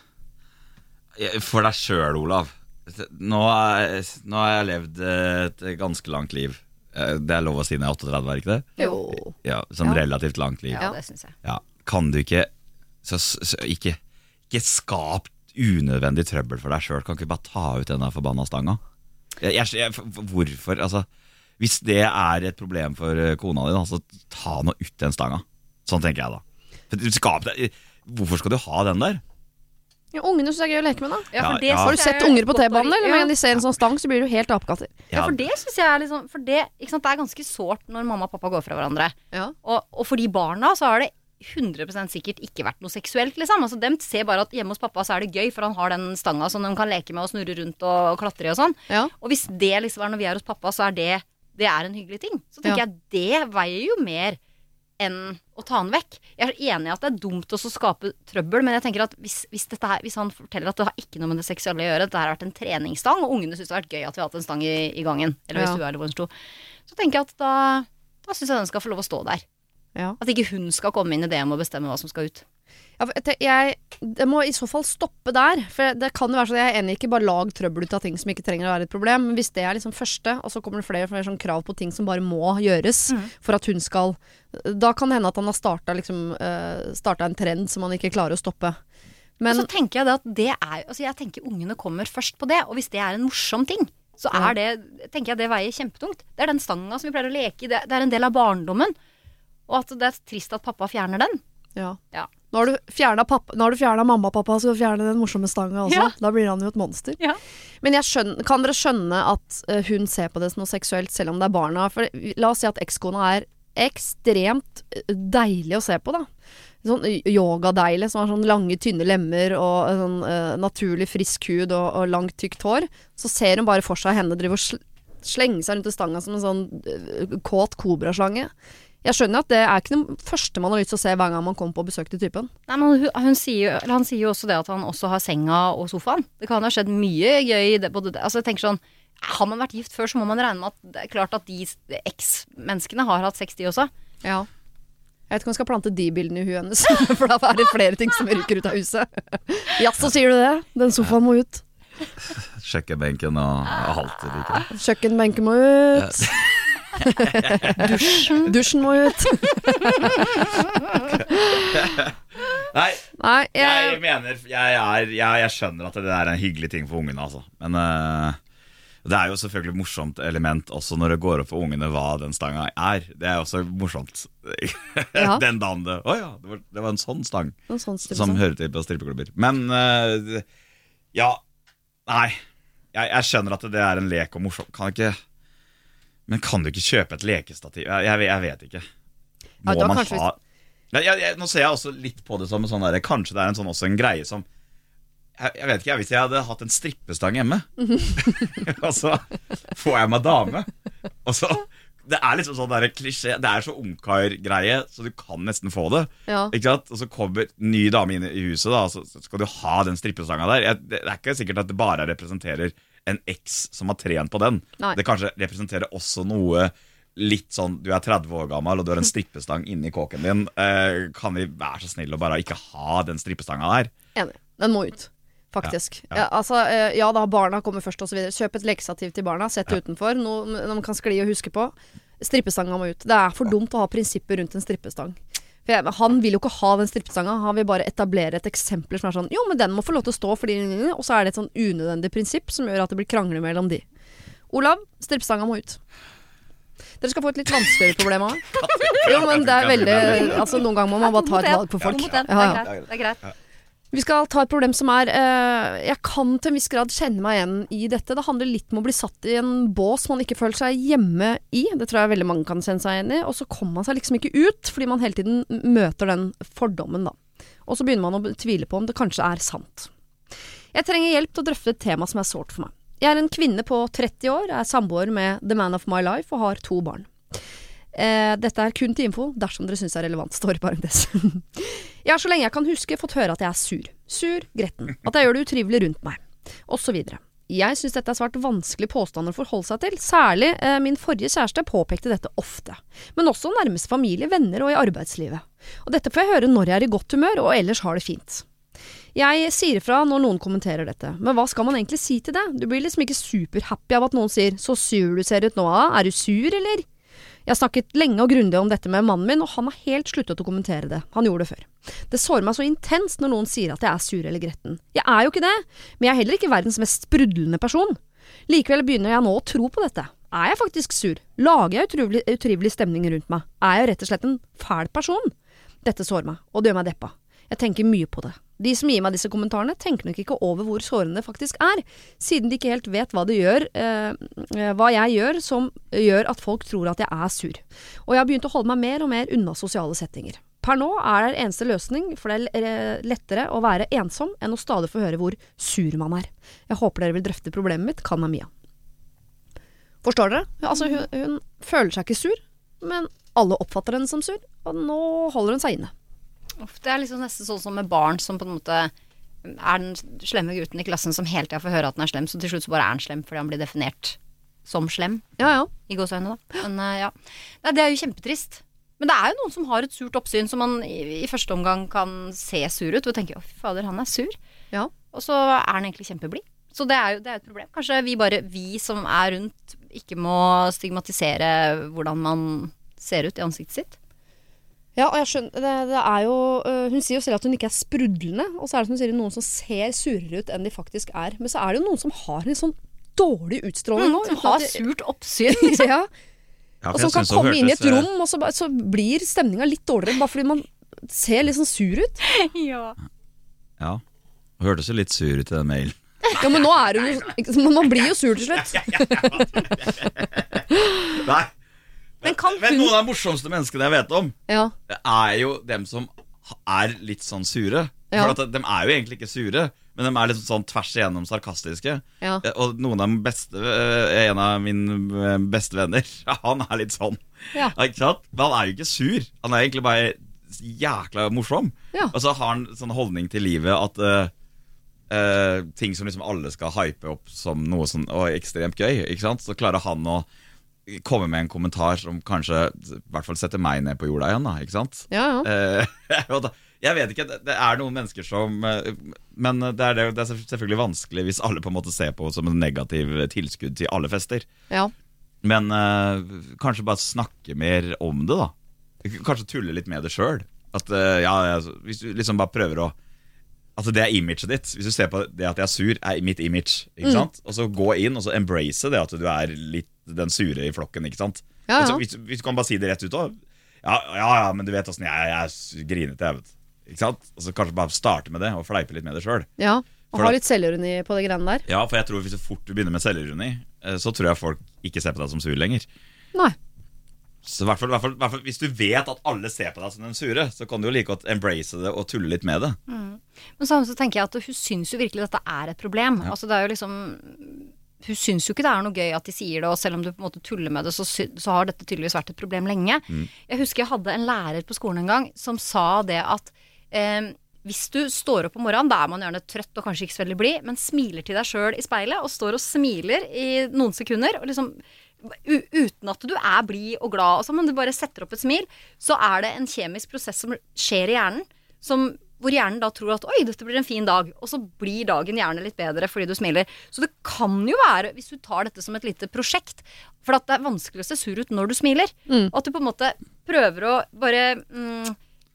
For deg selv, Olav. Nå, er, nå har jeg levd et ganske langt liv. Det er lov å si når jeg er trettito, er ikke det? Jo. Ja, sånn Ja. relativt langt liv. Ja, det synes jeg. Ja, kan du ikke så, så, ikke, ikke skap unødvendig trøbbel for deg selv. Kan ikke bare ta ut denne forbanna stanga? Jeg, jeg, jeg, hvorfor? Altså, hvis det er et problem for kona di, så ta nå ut den stanga. Sånn tenker jeg da. For, skap det. Hvorfor skal du ha den der? Ja, ungene synes jeg er gøy å leke med, da. Ja, for Ja, det ja. Har du synes jeg sett er unger på godt å- T-banen, eller Ja. når de ser en sånn stang, så blir du helt apekatter. Ja, for det synes jeg er liksom For det, ikke sant, det er ganske sårt når mamma og pappa går fra hverandre. Ja. Og, og for de barna så har det hundre prosent sikkert ikke vært noe seksuelt, liksom. Altså, de ser bare at hjemme hos pappa så er det gøy, for han har den stanga som de kan leke med og snurre rundt og klatre i og sånn. Ja. Og hvis det liksom er når vi er hos pappa, så er det, det er en hyggelig ting. Så tenker Ja. jeg det veier jo mer enn å ta den vekk. Jeg er enig i at det er dumt også å skape trøbbel, men jeg tenker at hvis, hvis, dette her, hvis han forteller at det har ikke noe med det seksuelle å gjøre, dette her har vært en treningsstang, og ungene synes det har vært gøy at vi har hatt en stang i, i gangen, eller i Ja. stua eller hvor den sto, så tenker jeg at da, da synes jeg den skal få lov å stå der. Ja. At ikke hun skal komme inn i det med å bestemme hva som skal ut. Ja, for jeg, te- jeg, det må i så fall stoppe der. For det kan jo være sånn at jeg er enig, ikke bare lag trøbbel ut av ting som ikke trenger å være et problem. Men hvis det er liksom første, og så kommer det flere og flere sånn krav på ting som bare må gjøres for at hun skal, da kan det hende at han har starta liksom, uh, starta en trend som han ikke klarer å stoppe. Men Og så tenker jeg det at det er altså jeg tenker ungene kommer først på det, og hvis det er en morsom ting, så er det, tenker jeg det veier kjempetungt. Det er den stanga som vi pleier å leke i, det, det er en del av barndommen. Og at det er trist at pappa fjerner den. ja. Ja. Nå har du fjerna pappa, nå har du fjerna mamma og pappa, så skal du fjerne den morsomme stanga også. Ja. Da blir han jo et monster. Ja. Men jeg skjønner, kan dere skjønne at eh, hun ser på det som noe seksuelt, selv om det er barna? For la oss si at ekskona er ekstremt eh, deilig å se på, da. Sånn yogadeilig, som har sånn lange, tynne lemmer og sånn eh, naturlig frisk hud og, og langt, tykt hår. Så ser hun bare for seg henne drive og sl slenge seg rundt i stanga som en sånn eh, kåt kobraslange. Jeg skjønner at det er ikke det første man har lyst til å se hver gang man kommer på besøk til typen. Nei, men hun, hun sier, jo- eller han sier jo også det at han også har senga og sofaen. Det kan ha skjedd mye gøy i det, både det. Altså jeg tenker sånn, har man vært gift før, så må man regne med at det er klart at de eks-menneskene har hatt sex de også. Ja. Jeg vet ikke om jeg skal plante de bildene i huet hennes, for da er det flere ting som ryker ut av huset. Ja, så sier du det. Den sofaen må ut. Kjøkkenbenken og, og halter ikke. Kjøkkenbenken må ut. Dusjen. Dusjen må ut. Nei, Nei jeg... jeg mener jeg, er, jeg, jeg skjønner at det er en hyggelig ting for ungene altså. Men uh, det er jo selvfølgelig et morsomt element også når det går opp for ungene hva den stanga er. Det er også morsomt. Ja. Den dagen det, å ja, det var, det var en sånn stang en sånn som hører til på strippeklubber. Men uh, ja, nei jeg, jeg skjønner at det er en lek og morsomt. Kan ikke, men kan du ikke kjøpe et lekestativ? Jeg, jeg, jeg vet ikke. Må ja, man ha jeg, jeg, Nå ser jeg også litt på det som sånn der, kanskje det er en sånn, også en greie som jeg, jeg vet ikke, hvis jeg hadde hatt en strippestang hjemme og så får jeg meg dame og så, det er liksom sånn der klisjé, det er så ungkar-greie så du kan nesten få det, ja. Ikke sant? Og så kommer ny dame inn i huset da, så skal du ha den strippestanga der jeg, det er ikke sikkert at det bare representerer en eks som har trent på den. Nei. Det kanskje representerer også noe litt sånn, du er tretti år gammel og du har en strippestang inne i kåken din, eh, kan vi være så snill og bare ikke ha den strippestanga der? Enig, den må ut faktisk. Ja, ja. Ja, altså, ja da, barna kommer først og så videre. Kjøp et lekestativ til barna, sett det ja. Utenfor, noe de kan skli og huske på. Strippestanga må ut. Det er for dumt å ha prinsipper rundt en strippestang. For jeg, han vil jo ikke ha den strippestanga, han vil bare etablere et eksempel som er sånn, jo, men den må få lov til å stå fordi, og så er det et sånn unødvendig prinsipp som gjør at det blir krangler mellom de. Olav, strippestanga må ut. Dere skal få et litt vanskeligere problem også. Jo, men det er veldig, altså noen ganger må man bare ta et valg på folk. Ja, det er greit, det er greit. Vi skal ta et problem som er eh, jeg kan til en viss grad kjenne meg igjen i dette. Det handler litt om å bli satt i en bås man ikke føler seg hjemme i. Det tror jeg veldig mange kan kjenne seg igjen i. Og så kommer man seg liksom ikke ut, fordi man hele tiden møter den fordommen da. Og så begynner man å tvile på om det kanskje er sant. Jeg trenger hjelp til å drøfte et tema som er sårt for meg. Jeg er en kvinne på tretti år, er samboer med the man of my life og har to barn. Eh, dette er kun til info dersom dere synes det er relevant, står i parentes. Jeg har så lenge jeg kan huske fått høre at jeg er sur. Sur, gretten. At jeg gjør det utrivelig rundt meg. Og så videre. Jeg synes dette er svært vanskelig påstander å forholde seg til. Særlig eh, min forrige kjæreste påpekte dette ofte. Men også nærmeste familie, venner og i arbeidslivet. Og dette får jeg høre når jeg er i godt humør og ellers har det fint. Jeg sier ifra når noen kommenterer dette. Men hva skal man egentlig si til det? Du blir liksom ikke superhappy av at noen sier så sur du ser ut nå, er du sur eller? Jeg har snakket lenge og grundig om dette med mannen min, og han har helt sluttet å kommentere det. Han gjorde det før. Det sårer meg så intenst når noen sier at jeg er sur eller gretten. Jeg er jo ikke det, men jeg er heller ikke verdens mest sprudlende person. Likevel begynner jeg nå å tro på dette. Er jeg faktisk sur? Lager jeg utrivelig, utrivelig stemning rundt meg? Er jeg rett og slett en fæl person? Dette sårer meg, og det gjør meg deppa. Jeg tenker mye på det. De som gir meg disse kommentarene tenker nok ikke over hvor sårende det faktisk er, siden de ikke helt vet hva det gjør, eh, hva jeg gjør som gjør at folk tror at jeg er sur. Og jeg har begynt å holde meg mer og mer unna sosiale settinger. Per nå er det eneste løsning, for det er lettere å være ensom enn å stadig få høre hvor sur man er. Jeg håper dere vil drøfte problemet mitt, kan Mia. Forstår dere? Altså, hun, hun føler seg ikke sur, men alle oppfatter henne som sur, og nå holder hun seg inne. Det er liksom nesten sånn som med barn som på en måte er den slemme gutten i klassen som hele tiden får høre at den er slem, så til slutt så bare er han slem fordi han blir definert som slem. Ja, ja. I gåseøynene da. Men uh, ja, Nei, det er jo kjempetrist. Men det er jo noen som har et surt oppsyn som man i, i første omgang kan se sur ut, og tenker, å fy fader, han er sur. Ja. Og så er han egentlig kjempeblid. Så det er jo det er et problem. Kanskje vi bare, vi som er rundt, ikke må stigmatisere hvordan man ser ut i ansiktet sitt. Ja, og jeg skjønner, det, det er jo, uh, hun sier jo selv at hun ikke er sprudlende, og så er det som hun sier noen som ser surere ut enn de faktisk er. Men så er det jo noen som har en sånn dårlig utstråling nå. Mm, som har surt oppsyn. Ja. Ja, og som kan komme inn i et rom, og så, så blir stemninga litt dårligere, bare fordi man ser litt sånn sur ut. Ja. Ja, hun hørtes jo litt sur ut i den mailen. Ja, men nå er hun jo, men man blir jo sur til slutt. Nei. Men, kan men noen av de morsomste menneskene jeg vet om, ja. er jo dem som er litt sånn sure. Ja. For at de er jo egentlig ikke sure, men de er litt sånn tvers igjennom sarkastiske. Ja. Og noen av de beste, en av mine beste venner, han er litt sånn. Ja. Ikke sant? Men han er jo ikke sur. Han er egentlig bare jækla morsom. Ja. Og så har han sånn holdning til livet at uh, uh, ting som liksom alle skal hype opp som noe sånn og ekstremt gøy, ikke sant? Så klarer han å komme med en kommentar som kanskje i hvert fall setter meg ned på jorda igjen da, ikke sant? Ja, ja. Eh, Jeg vet ikke, det, det er noen mennesker som Men det er, det er selvfølgelig vanskelig hvis alle på en måte ser på som en negativ tilskudd til alle fester. Ja. Men uh, kanskje bare snakke mer om det da. Kanskje tulle litt med det selv. At, uh, ja, hvis du liksom bare prøver å Altså det er imaget ditt. Hvis du ser på det at jeg er sur, er mitt image, ikke sant? Mm. Og så gå inn og så embrace det at du er litt den sure i flokken, ikke sant? Ja, ja. Så, hvis, hvis du kan bare si det rett ut også, ja, ja, ja, men du vet hvordan jeg, jeg er grinet, jeg vet. Ikke sant? Og så kanskje bare starte med det og fleipe litt med det selv. Ja, og ha litt selvironi på det greiene der. Ja, for jeg tror hvis du fort begynner med selvironi, så tror jeg folk ikke ser på deg som sur lenger. Nei. Så i hvert fall, i hvert fall, i hvert fall hvis du vet at alle ser på deg som den sure, så kan du jo like godt embrace det og tulle litt med det. Mm. Men så, så tenker jeg at hun synes jo virkelig dette er et problem. Ja. Altså det er jo liksom hun synes jo ikke det er noe gøy at de sier det, og selv om du på en måte tuller med det, så, så har dette tydeligvis vært et problem lenge. Mm. Jeg husker jeg hadde en lærer på skolen en gang som sa det at eh, hvis du står opp om morgenen, da er man gjerne trøtt og kanskje ikke så veldig blid, men smiler til deg selv i speilet, og står og smiler i noen sekunder, og liksom U- uten at du er blid og glad, og så, men du bare setter opp et smil, så er det en kjemisk prosess som skjer i hjernen, som, hvor hjernen da tror at oi, dette blir en fin dag, og så blir dagen gjerne litt bedre fordi du smiler. Så det kan jo være, hvis du tar dette som et lite prosjekt, for at det er vanskelig å se sur ut når du smiler, mm. at du på en måte prøver å bare mm,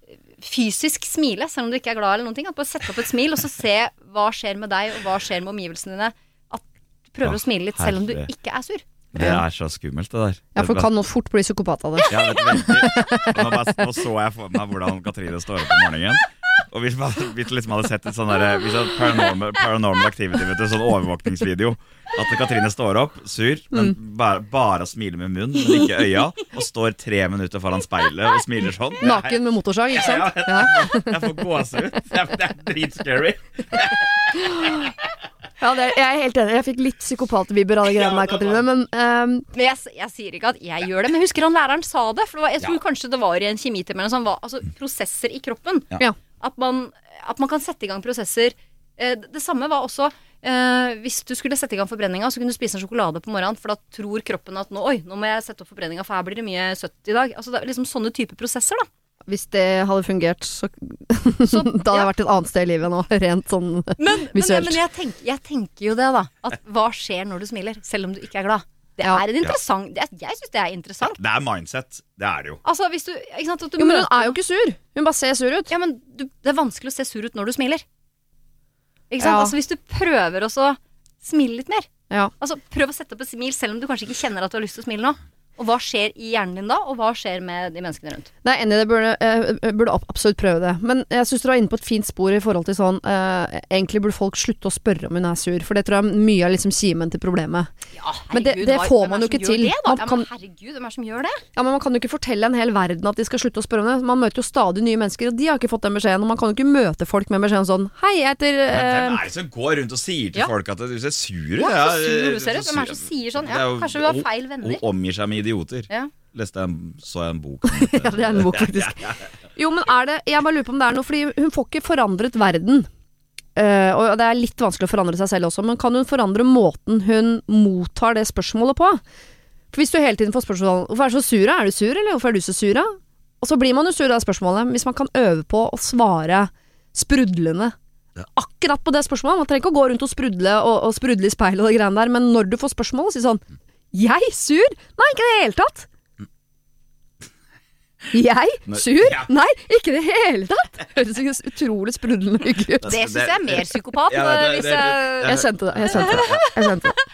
fysisk smile, selv om du ikke er glad eller noen ting, at bare sette opp et smil, og så se hva skjer med deg, og hva skjer med omgivelsene dine, at du prøver ja, å smile litt, selv om du ikke er sur. Det er så skummelt det der. Ja, for kan nå fort bli psykopat av det. Ja, vet du, nå, bare, nå så jeg for meg hvordan Katrine står opp om morgenen. Og hvis man liksom hadde sett et sånn der, paranormal, paranormal activity, vet du, sånn overvåkningsvideo, at Katrine står opp, sur, men bare, bare smiler med munnen, men ikke øya, og står tre minutter foran speilet og smiler sånn. Naken med motorsag, ikke sant? Ja, ja, jeg, jeg får gåsehud. Det er dritscary. Ja, det er, jeg er helt enig. Jeg fikk litt psykopatvibber av det greiene der, Katrine. Men, um... men jeg, jeg sier ikke at jeg gjør det. Men husker han læreren sa det? For det var, jeg tror ja. kanskje det var i en kjemitime sånn, altså prosesser i kroppen. Ja. At, man, at man kan sette i gang prosesser. Eh, det samme var også eh, hvis du skulle sette i gang forbrenninga, så kunne du spise en sjokolade på morgenen, for da tror kroppen at nå, oi, nå må jeg sette opp forbrenninga, for her blir det mye søtt i dag. Altså det er liksom sånne type prosesser da. Hvis det hadde fungert, så, så da hadde jeg ja. vært et annet sted i livet nå, rent sånn men, visuelt. Men, men jeg, tenker, jeg tenker jo det da, at hva skjer når du smiler, selv om du ikke er glad? Det ja. er en interessant, det, jeg synes det er interessant. Det er mindset, det er det jo. Altså, hvis du, ikke sant, at du jo, men møter... hun er jo ikke sur, hun bare ser sur ut. Ja, men du, det er vanskelig å se sur ut når du smiler. Ikke sant? Ja. Altså, hvis du prøver også å smile litt mer. Ja. Altså, prøv å sette opp et smil, selv om du kanskje ikke kjenner at du har lyst til å smile nå. Og hva skjer i hjernen din da, og hva skjer med de menneskene rundt? Nei, enig, det burde, uh, burde absolutt prøve det. Men jeg synes du er inne på et fint spor i forhold til sånn, uh, egentlig burde folk slutte å spørre om hun er sur, for det tror jeg er mye av liksom kimen til problemet. Ja, herregud, men det, det får man jo ikke til. Det, man ja, kan, men herregud, hvem er det som gjør det? Ja, men man kan jo ikke fortelle en hel verden at de skal slutte å spørre om det. Man møter jo stadig nye mennesker, og de har ikke fått den beskjeden, og man kan jo ikke møte folk med beskjeden sånn, hei, jeg heter... Uh, Hvem er det som går rundt og sier til ja. folk at du ser sur? Ja, så sur du ser ut. Hvem er det som sier sånn? Ja, kanskje du har feil venner. Og omgir seg med idioter. Ja. Leste jeg en, så jeg en bok. Ja, det er en bok faktisk. Jo, men er det, jeg bare lurer på om det er noe, fordi hun får ikke forandret verden. Uh, og det er litt vanskelig å forandre seg selv også, men kan hun forandre måten hun mottar det spørsmålet på? For hvis du hele tiden får spørsmål, hvorfor er du så sur? Er du sur, eller hvorfor er du så sur? Og så blir man jo sur av det spørsmålet, hvis man kan øve på å svare sprudlende. Ja. Akkurat på det spørsmålet. Man trenger ikke å gå rundt og sprudle og, og sprudle i speilet og det greiene der, men når du får spørsmål, si sånn, jeg sur? Nei, ikke det hele tatt. Jeg? Sur? Ja. Nei, ikke det hele tatt. Høres ikke så utrolig sprudlende hyggelig ut. Det synes jeg er mer psykopat. Ja, det, det, det, jeg... jeg skjønte det, jeg skjønte det, jeg skjønte det.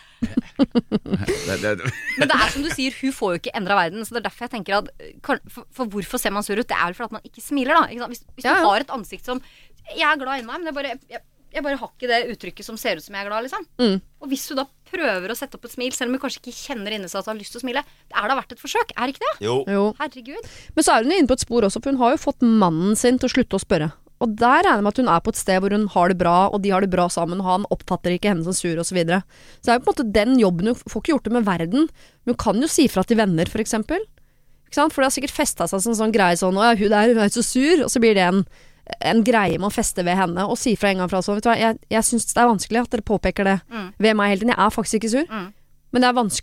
Men det er som du sier, hun får jo ikke endret verden. Så det er derfor jeg tenker at For, for hvorfor ser man sur ut? Det er vel for at man ikke smiler da, ikke sant? Hvis, hvis ja, ja. du har et ansikt som jeg er glad inni meg, men det er bare jeg, jeg bare har ikke det uttrykket som ser ut som jeg er glad liksom. Mm. Og hvis du da prøver å sette opp et smil, selv om du kanskje ikke kjenner inne seg at du har lyst til å smile, det er da vært et forsøk, er ikke det? Jo. jo. Herregud. Men så er hun inne på et spor også, for hun har jo fått mannen sin til å slutte å spørre. Og der regner jeg med at hun er på et sted hvor hun har det bra, og de har det bra sammen, og han oppfatter ikke henne som sur og så videre. Så det er jo på en måte den jobben, hun får ikke gjort det med verden, men hun kan jo si fra til venner for eksempel. Ikke sant? For det har sikkert festet seg som sånn greie sånn, å ja, hun der, hun er så sur, og så blir det en en greie med å feste ved henne og si fra en gang fra sånn, vet du hva, jeg, jeg synes det er vanskelig at dere påpeker det mm. ved meg hele tiden, jeg er faktisk ikke sur, mm. men det er vanskelig å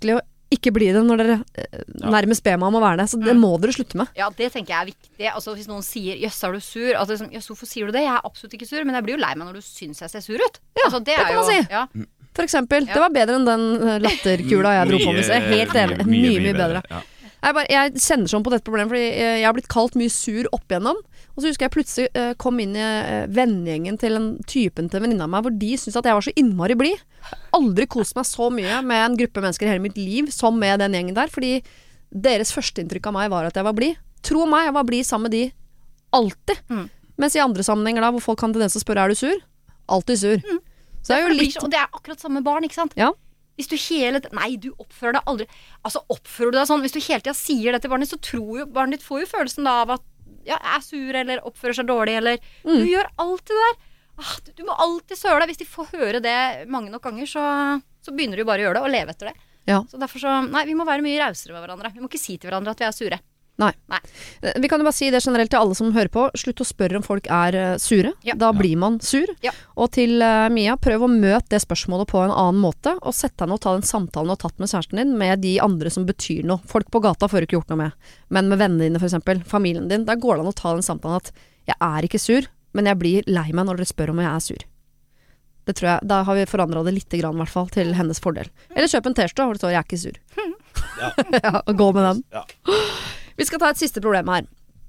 ikke bli det når dere eh, nærmest ber meg om å være det. Så det må dere slutte med. Ja, det tenker jeg er viktig. Altså hvis noen sier, jøss, er du sur? Altså, liksom, jøss, hvorfor sier du det? Jeg er absolutt ikke sur, men jeg blir jo lei meg når du syns jeg ser sur ut. Ja, altså, det, det kan er jo, man si. Ja. For eksempel, Ja. det var bedre enn den eh, latterkula jeg dro på med. Jeg er helt enig. Mye, mye, mye bedre. Ja. Jeg, bare, jeg kjenner sånn på dette problemet, fordi jeg har blitt kalt mye sur opp igjennom. Og så husker jeg plutselig uh, kom inn i uh, vennegjengen til en typen til venninna av meg, hvor de syntes at jeg var så innmari blid. Jeg har aldri kost meg så mye med en gruppe mennesker i hele mitt liv som med den gjengen der, fordi deres første inntrykk av meg var at jeg var blid. Tro meg, jeg var blid sammen med de alltid. Mm. Mens i andre sammenhenger da, hvor folk kan tendens til å spørre, er du sur? Alltid sur. Mm. Så det er jo litt... Og det er akkurat samme barn, ikke sant? Ja. Hvis du hele Nei, du oppfører deg aldri. Altså, oppfører du deg sånn? Hvis du hele tiden sier det til barnet, så tror jo barnet ditt får jo følelsen da av at ja, er sur, eller oppfører seg dårlig, eller mm. Du gjør alltid det der. Ah, du, du må alltid søle. Hvis de får høre det mange nok ganger, så, så begynner de jo bare å gjøre det, og leve etter det. Ja. Så derfor så Nei, vi må være mye rausere med hverandre. Vi må ikke si til hverandre at vi er sure. Nei. Nei. Vi kan jo bare si det generelt til alle som hører på. Slutt å spørre om folk er uh, sure. Ja. Da blir man sur. Ja. Og til uh, Mia, prøv å møte det spørsmålet på en annen måte, og sett deg ned og ta den samtalen du har tatt med kjæresten din, med de andre som betyr noe. Folk på gata får du ikke gjort noe med. Men med vennene dine, for eksempel, familien din, der går det an å ta den samtalen at jeg er ikke sur, men jeg blir lei meg når dere spør om jeg er sur. Det tror jeg, da har vi forandret det litt grann, i hvert fall, til hennes fordel. Eller kjøp en T-skjorte hvor det står jeg er ikke sur. Ja. Ja, og gå med den. Ja. Vi skal ta et siste problem her.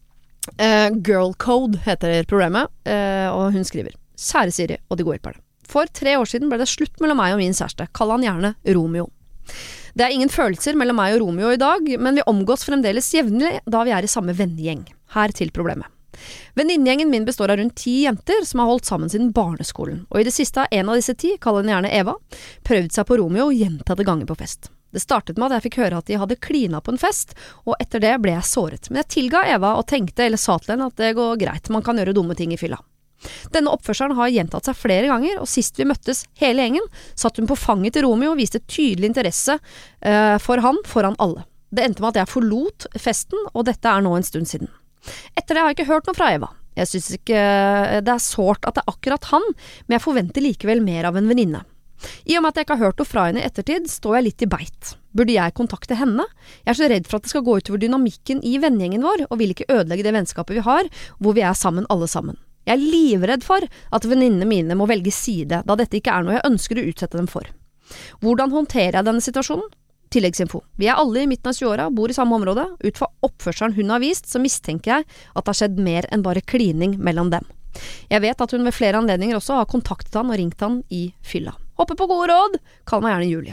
Uh, Girl Code heter problemet, uh, og hun skriver: Kjære Siri og de gode hjelperne. For tre år siden ble det slutt mellom meg og min kjæreste. Kall han gjerne Romeo. Det er ingen følelser mellom meg og Romeo i dag, men vi omgås fremdeles jevnlig da vi er i samme vennegjeng. Her til problemet. Venninnegjengen min består av rundt ti jenter som har holdt sammen siden barneskolen, og i det siste har en av disse ti, kall henne gjerne Eva, prøvd seg på Romeo gjentatte ganger på fest. Det startet med at jeg fikk høre at de hadde klina på en fest, og etter det ble jeg såret. Men jeg tilga Eva og tenkte eller sa til henne at det går greit, man kan gjøre dumme ting i fylla. Denne oppførselen har gjentatt seg flere ganger, og sist vi møttes hele gjengen, satt hun på fanget til Romeo og viste tydelig interesse uh, for han foran alle. Det endte med at jeg forlot festen, og dette er nå en stund siden. Etter det har jeg ikke hørt noe fra Eva. Jeg synes ikke det er sårt at det er akkurat han, men jeg forventer likevel mer av en venninne. I og med at jeg ikke har hørt noe fra henne i ettertid, står jeg litt i beit. Burde jeg kontakte henne? Jeg er så redd for at det skal gå utover dynamikken i vennegjengen vår, og vil ikke ødelegge det vennskapet vi har, hvor vi er sammen alle sammen. Jeg er livredd for at venninnene mine må velge side, da dette ikke er noe jeg ønsker å utsette dem for. Hvordan håndterer jeg denne situasjonen? Tilleggsinfo. Vi er alle i midten av tjueåra, bor i samme område. Ut fra oppførselen hun har vist, så mistenker jeg at det har skjedd mer enn bare klining mellom dem. Jeg vet at hun ved flere anledninger også har kontaktet han og ringt han i fylla. Håper på gode råd, kall meg gjerne Julie.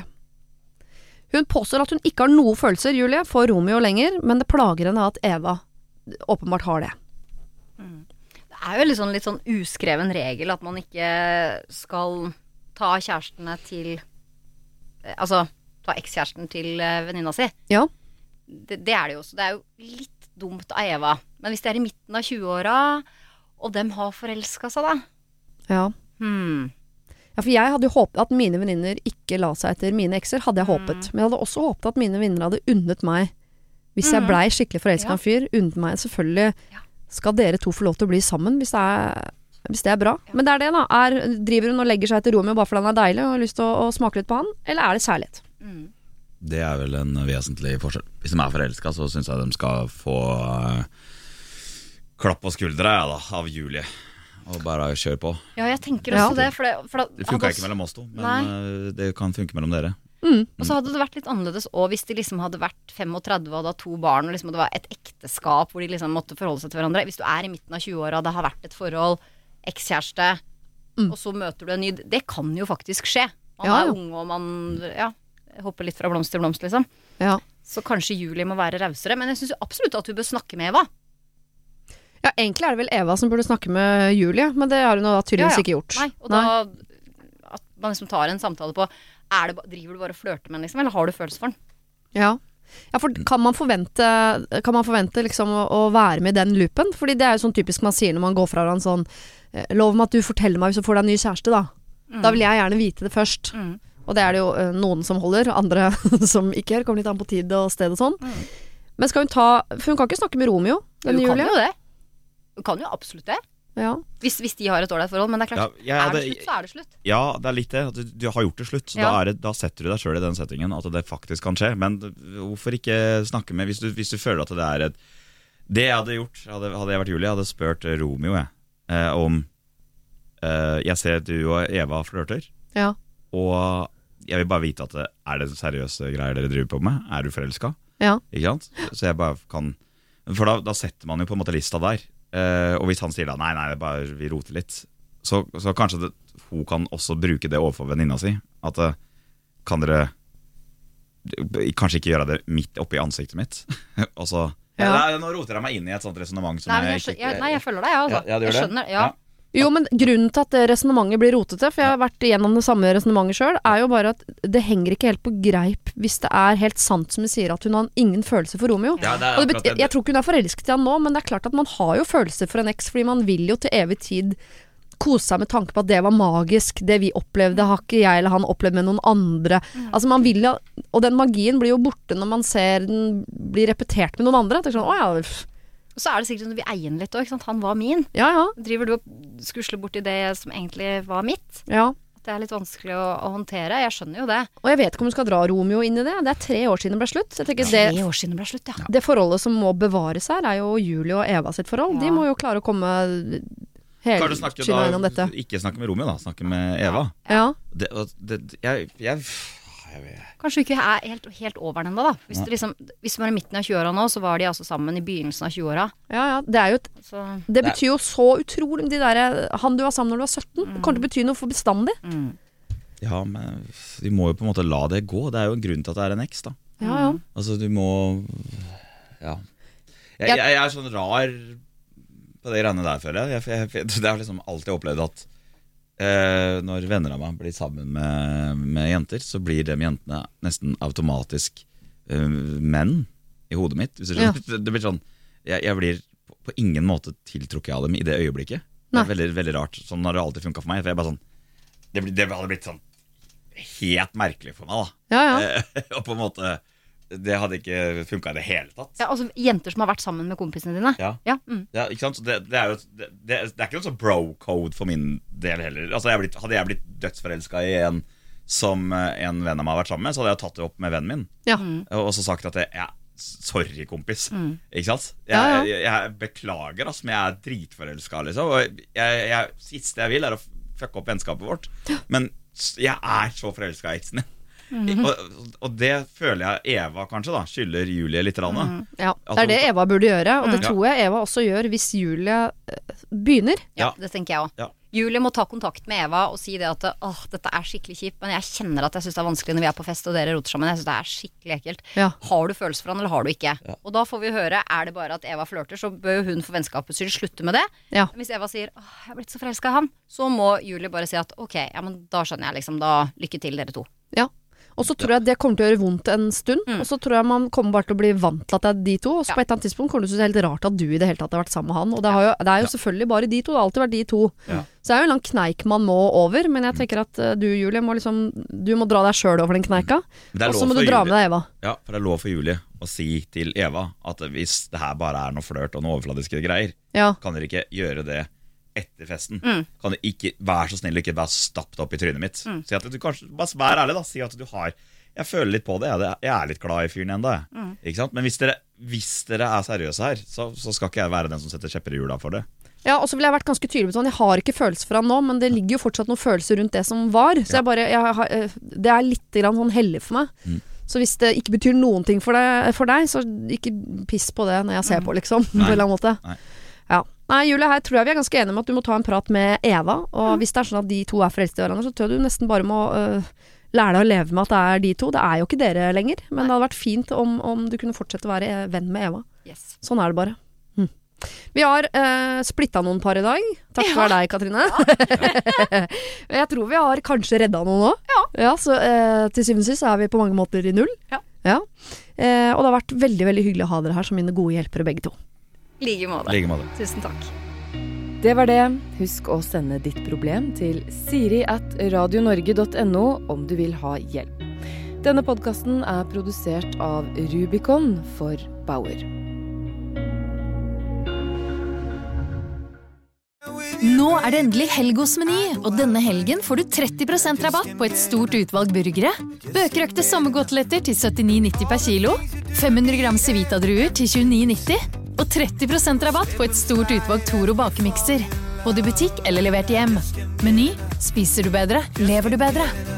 Hun påstår at hun ikke har noe følelser, Julie, for Romeo lenger, men det plager henne at Eva åpenbart har det. Mm. Det er jo litt sånn, litt sånn uskreven regel at man ikke skal ta kjærestene til, altså ta ekskjæresten til venninna si. Ja. Det, det er det jo også. Det er jo litt dumt av Eva. Men hvis det er i midten av tjueåra, og dem har forelsket seg da. Ja. Hmm. Ja, for jeg hadde jo håpet at mine venninner ikke la seg etter mine ekser, hadde jeg håpet. Mm. Men jeg hadde også håpet at mine venninner hadde unnet meg, hvis jeg blei skikkelig forelsket av en fyr, unnet meg. Selvfølgelig skal dere to få lov til å bli sammen, hvis det er, hvis det er bra. Ja. Men det er det da. Er, driver hun og legger seg etter Romeo bare fordi han er deilig og har lyst til å, å smake litt på han, eller er det kjærlighet? Mm. Det er vel en vesentlig forskjell. Hvis de er forelsket, så synes jeg de skal få uh, klapp på skuldra ja, da, av Julie. Og bare kjør på. Ja, jeg tenker også ja. det. For det, for da, det funker ikke mellom oss to, men Nei. det kan funke mellom dere. Mm. Og så hadde det vært litt annerledes også hvis de liksom hadde vært femogtredve og hadde to barn, og liksom det var et ekteskap hvor de liksom måtte forholde seg til hverandre. Hvis du er i midten av tjueåra, det har vært et forhold, ekskjæreste, mm. og så møter du en ny. Det kan jo faktisk skje. Man ja, er ja. ung, og man ja, hopper litt fra blomst til blomst, liksom. Ja. Så kanskje Julie må være rausere. Men jeg synes jo absolutt at du bør snakke med Eva. Ja, egentlig er det vel Eva som burde snakke med Julie, men det har hun da tydeligvis ja, ja. ikke gjort. Nei, og Nei. da at man liksom tar en samtale på er det, driver du bare og flørter med den, liksom, eller har du følelse for den? Ja. Ja, for kan man forvente, kan man forvente liksom å, å være med i den loopen? Fordi det er jo sånn typisk man sier når man går fra hverandre sånn, lov meg at du forteller meg hvis du får deg en ny kjæreste da. Mm. Da vil jeg gjerne vite det først. Mm. Og det er det jo uh, noen som holder, andre som ikke gjør, kommer litt an på tid og sted og sånn. Mm. Men skal hun ta, for hun kan ikke snakke med Romeo, denne Julie. Hun kan jo det. Hun kan jo absolutt det. Ja. Hvis, hvis de har et dårlig forhold, men det er klart, Ja, jeg er det hadde- slutt, så er det slutt. Ja, det er litt det. At du, du har gjort det slutt. Så Ja. da, er det, da setter du deg selv i den settingen at det faktisk kan skje. Men hvorfor ikke snakke med hvis du, hvis du føler at det er et Det jeg hadde gjort, hadde, hadde jeg vært Julie, jeg hadde spurt Romeo jeg, eh, om eh, Jeg ser at du og Eva flørter, Ja. og jeg vil bare vite at det, er det seriøse greier dere driver på med? Er du forelsket? Ja. Ikke sant? Så jeg bare kan For da, da setter man jo på en måte lista der. Eh, og hvis han sier da nei, nei, det er bare vi roter litt, så, så kanskje det, hun kan også bruke det overfor venninna si. At eh, kan dere kanskje ikke gjøre det midt oppi ansiktet mitt? Og så Ja. Nei, nå roter jeg meg inn i et sånt resonemang som Nei, men jeg, jeg skjø- ikke jeg, nei, jeg følger deg, jeg, altså. Ja, ja, du gjør jeg det? skjønner, ja. Jo, men grunnen til at det resonemanget blir rotete, for jeg har vært igjennom det samme resonemanget selv, er jo bare at det henger ikke helt på greip hvis det er helt sant som hun sier at hun har ingen følelse for Romeo. Ja, det er Og det akkurat bet- det. jeg tror ikke hun er forelsket i han nå, men det er klart at man har jo følelser for en eks, fordi man vil jo til evig tid kose seg med tanke på at det var magisk, det vi opplevde har ikke jeg eller han opplevd med noen andre. Altså man vil jo, og den magien blir jo borte når man ser den bli repetert med noen andre. Det er sånn, å ja, pff. Og så er det sikkert sånn at vi eier den litt også, ikke sant? Han var min. ja, ja, Driver du og skusler bort i det som egentlig var mitt? ja. At det er litt vanskelig å, å håndtere. Jeg skjønner jo det. Og jeg vet ikke om du skal dra Romeo inn i det. Det er tre år siden det ble slutt. Så jeg tenker det, Tre år siden det ble slutt, ja. det forholdet som må bevares her, er jo Julie og Eva sitt forhold. De Ja. må jo klare å komme Kanskje snakke helskynda gjennom da, dette. ikke snakke med Romeo, da. Snakke med Eva. Ja. Det, og det, jeg, jeg, jeg vet. Kanskje du ikke er helt, helt over den enda, da. Hvis du liksom, hvis du var i midten av tjueåra nå, så var de altså sammen i begynnelsen av tjueåra. ja, ja. Det er jo et, Så det betyr jo så utrolig de der, han du var sammen når du var sytten, det kommer til å bety noe for bestandig. mm. Ja, men de må jo på en måte la det gå. Det er jo en grunn til at det er en eks, da. Ja, ja. Altså, du må Ja. Jeg, Jeg- jeg, jeg er sånn rar på det greiene der, føler jeg. jeg, jeg det har liksom alltid opplevd at eh, når venner av meg blir sammen med, med jenter, så blir de jentene nesten automatisk eh, menn i hodet mitt. Hvis du skjønner. Det, det blir sånn jeg, jeg blir på, på ingen måte tiltrukket av dem i det øyeblikket. Det Nei. er veldig, veldig rart. Sånn har det alltid funket for meg. For jeg er bare sånn Det, blir- det hadde blitt sånn helt merkelig for meg, da. Ja, ja. Eh, og på en måte det hadde ikke funket i det hele tatt. Ja, altså jenter som har vært sammen med kompisene dine. Ja. Ja, mm. Ja, ikke sant? Så det, det, er jo, det, det, det er ikke noe sånn bro-code for min del heller. Altså, jeg er blitt, hadde jeg blitt dødsforelsket i en som eh, en venn av meg har vært sammen med, så hadde jeg tatt det opp med vennen min. Ja. Og så sagt at det, ja, sorry kompis. Mm. Ikke sant? Jeg, Ja, ja. jeg, jeg beklager, altså, men jeg er dritforelsket liksom. Og jeg, jeg, siste jeg vil er å fucke opp vennskapet vårt. Men jeg er så forelsket i eksen din. Mhm. og, og det føler jeg Eva kanskje da skylder Julie litt rann, Ja, det Altså- er det Eva burde gjøre, og det Mm. tror jeg Eva også gjør hvis Julie eh, begynner. Ja, Ja. det tenker jeg òg. Ja. Julie må ta kontakt med Eva og si det at åh, dette er skikkelig kjipt, men jeg kjenner at jeg syns det er vanskelig når vi er på fest og dere roter sammen. Jeg synes det er skikkelig ekkelt. Ja. Har du følelser for han, eller har du ikke? Ja. Og da får vi høre, er det bare at Eva flørter, så bør jo hun for vennskapets skyld slutte med det. Ja. Hvis Eva sier åh, jeg er blitt så forelska i han, så må Julie bare si at ok, ja, men da skjønner jeg liksom, da lykke til dere to. Ja. Og så tror jeg det kommer til å gjøre vondt en stund, Mm. og så tror jeg man kommer bare til å bli vant til at det er de to, og så Ja. på et eller annet tidspunkt kommer det til å synes det er helt rart at du i det hele tatt har vært sammen med han, og det, har jo, det er jo selvfølgelig bare de to, det har alltid vært de to. Ja. Så det er jo en lang kneik man må over, men jeg tenker at eh, du Julie må liksom, du må dra deg selv over den kneika, Men det er og så lov må for du dra Julie- med deg Eva. Ja, for det er lov for Julie å si til Eva at hvis det her bare er noe flørt og noe overfladiske greier, Ja. kan dere ikke gjøre det etter festen. Mm. Kan du ikke, vær så snill, ikke bare stapp det opp i trynet mitt. Mm. Si at du kanskje, bare vær ærlig da, si at du har jeg føler litt på det, jeg, jeg er litt glad i fyren enda jeg. Mm. Ikke sant? Men hvis dere, hvis dere er seriøse her, så, så skal ikke jeg være den som setter kjepper i hjula for det. Ja, og så ville jeg vært ganske tydelig på sånn, jeg har ikke følelser for han nå, men det ligger jo fortsatt noen følelser rundt det som var, så jeg bare, jeg, har- eh, det er litt grann sånn hellig for meg. Mm. Så hvis det ikke betyr noen ting for deg, for deg, så ikke piss på det når jeg ser på, liksom, på en Nei. eller annen måte. Nei. Ja. Nei, Julie, her tror jeg vi er ganske enige om at du må ta en prat med Eva, og Mm. hvis det er sånn at de to er forelsket i hverandre, så tror jeg du nesten bare må øh, lære deg å leve med at det er de to. Det er jo ikke dere lenger, men det hadde vært fint om, om du kunne fortsette å være eh, venn med Eva. Yes. Sånn er det bare. Hm. Vi har uh, splitta noen par i dag. Takk for deg, Katrine. Jeg tror vi har kanskje redda noen òg. Ja. Så uh, til syvende og sist er vi på mange måter i null. Ja. Ja. Uh, og det har vært veldig veldig hyggelig å ha dere her som mine gode hjelpere begge to. Like måte. Like måte. Tusen takk. Det var det. Husk å sende ditt problem til siri at radionorge.no om du vil ha hjelp. Denne podkasten er produsert av Rubicon for Bauer. We Nå er det endelig helg hos Meny, og denne helgen får du tretti prosent rabatt på et stort utvalg burgere. Bøkerøkte sommerkoteletter til syttini nitti per kilo, fem hundre gram Civita-druer til tjueni nitti, og tretti prosent rabatt på et stort utvalg Toro bakemikser. Både i butikk eller levert hjem. Meny, spiser du bedre, lever du bedre.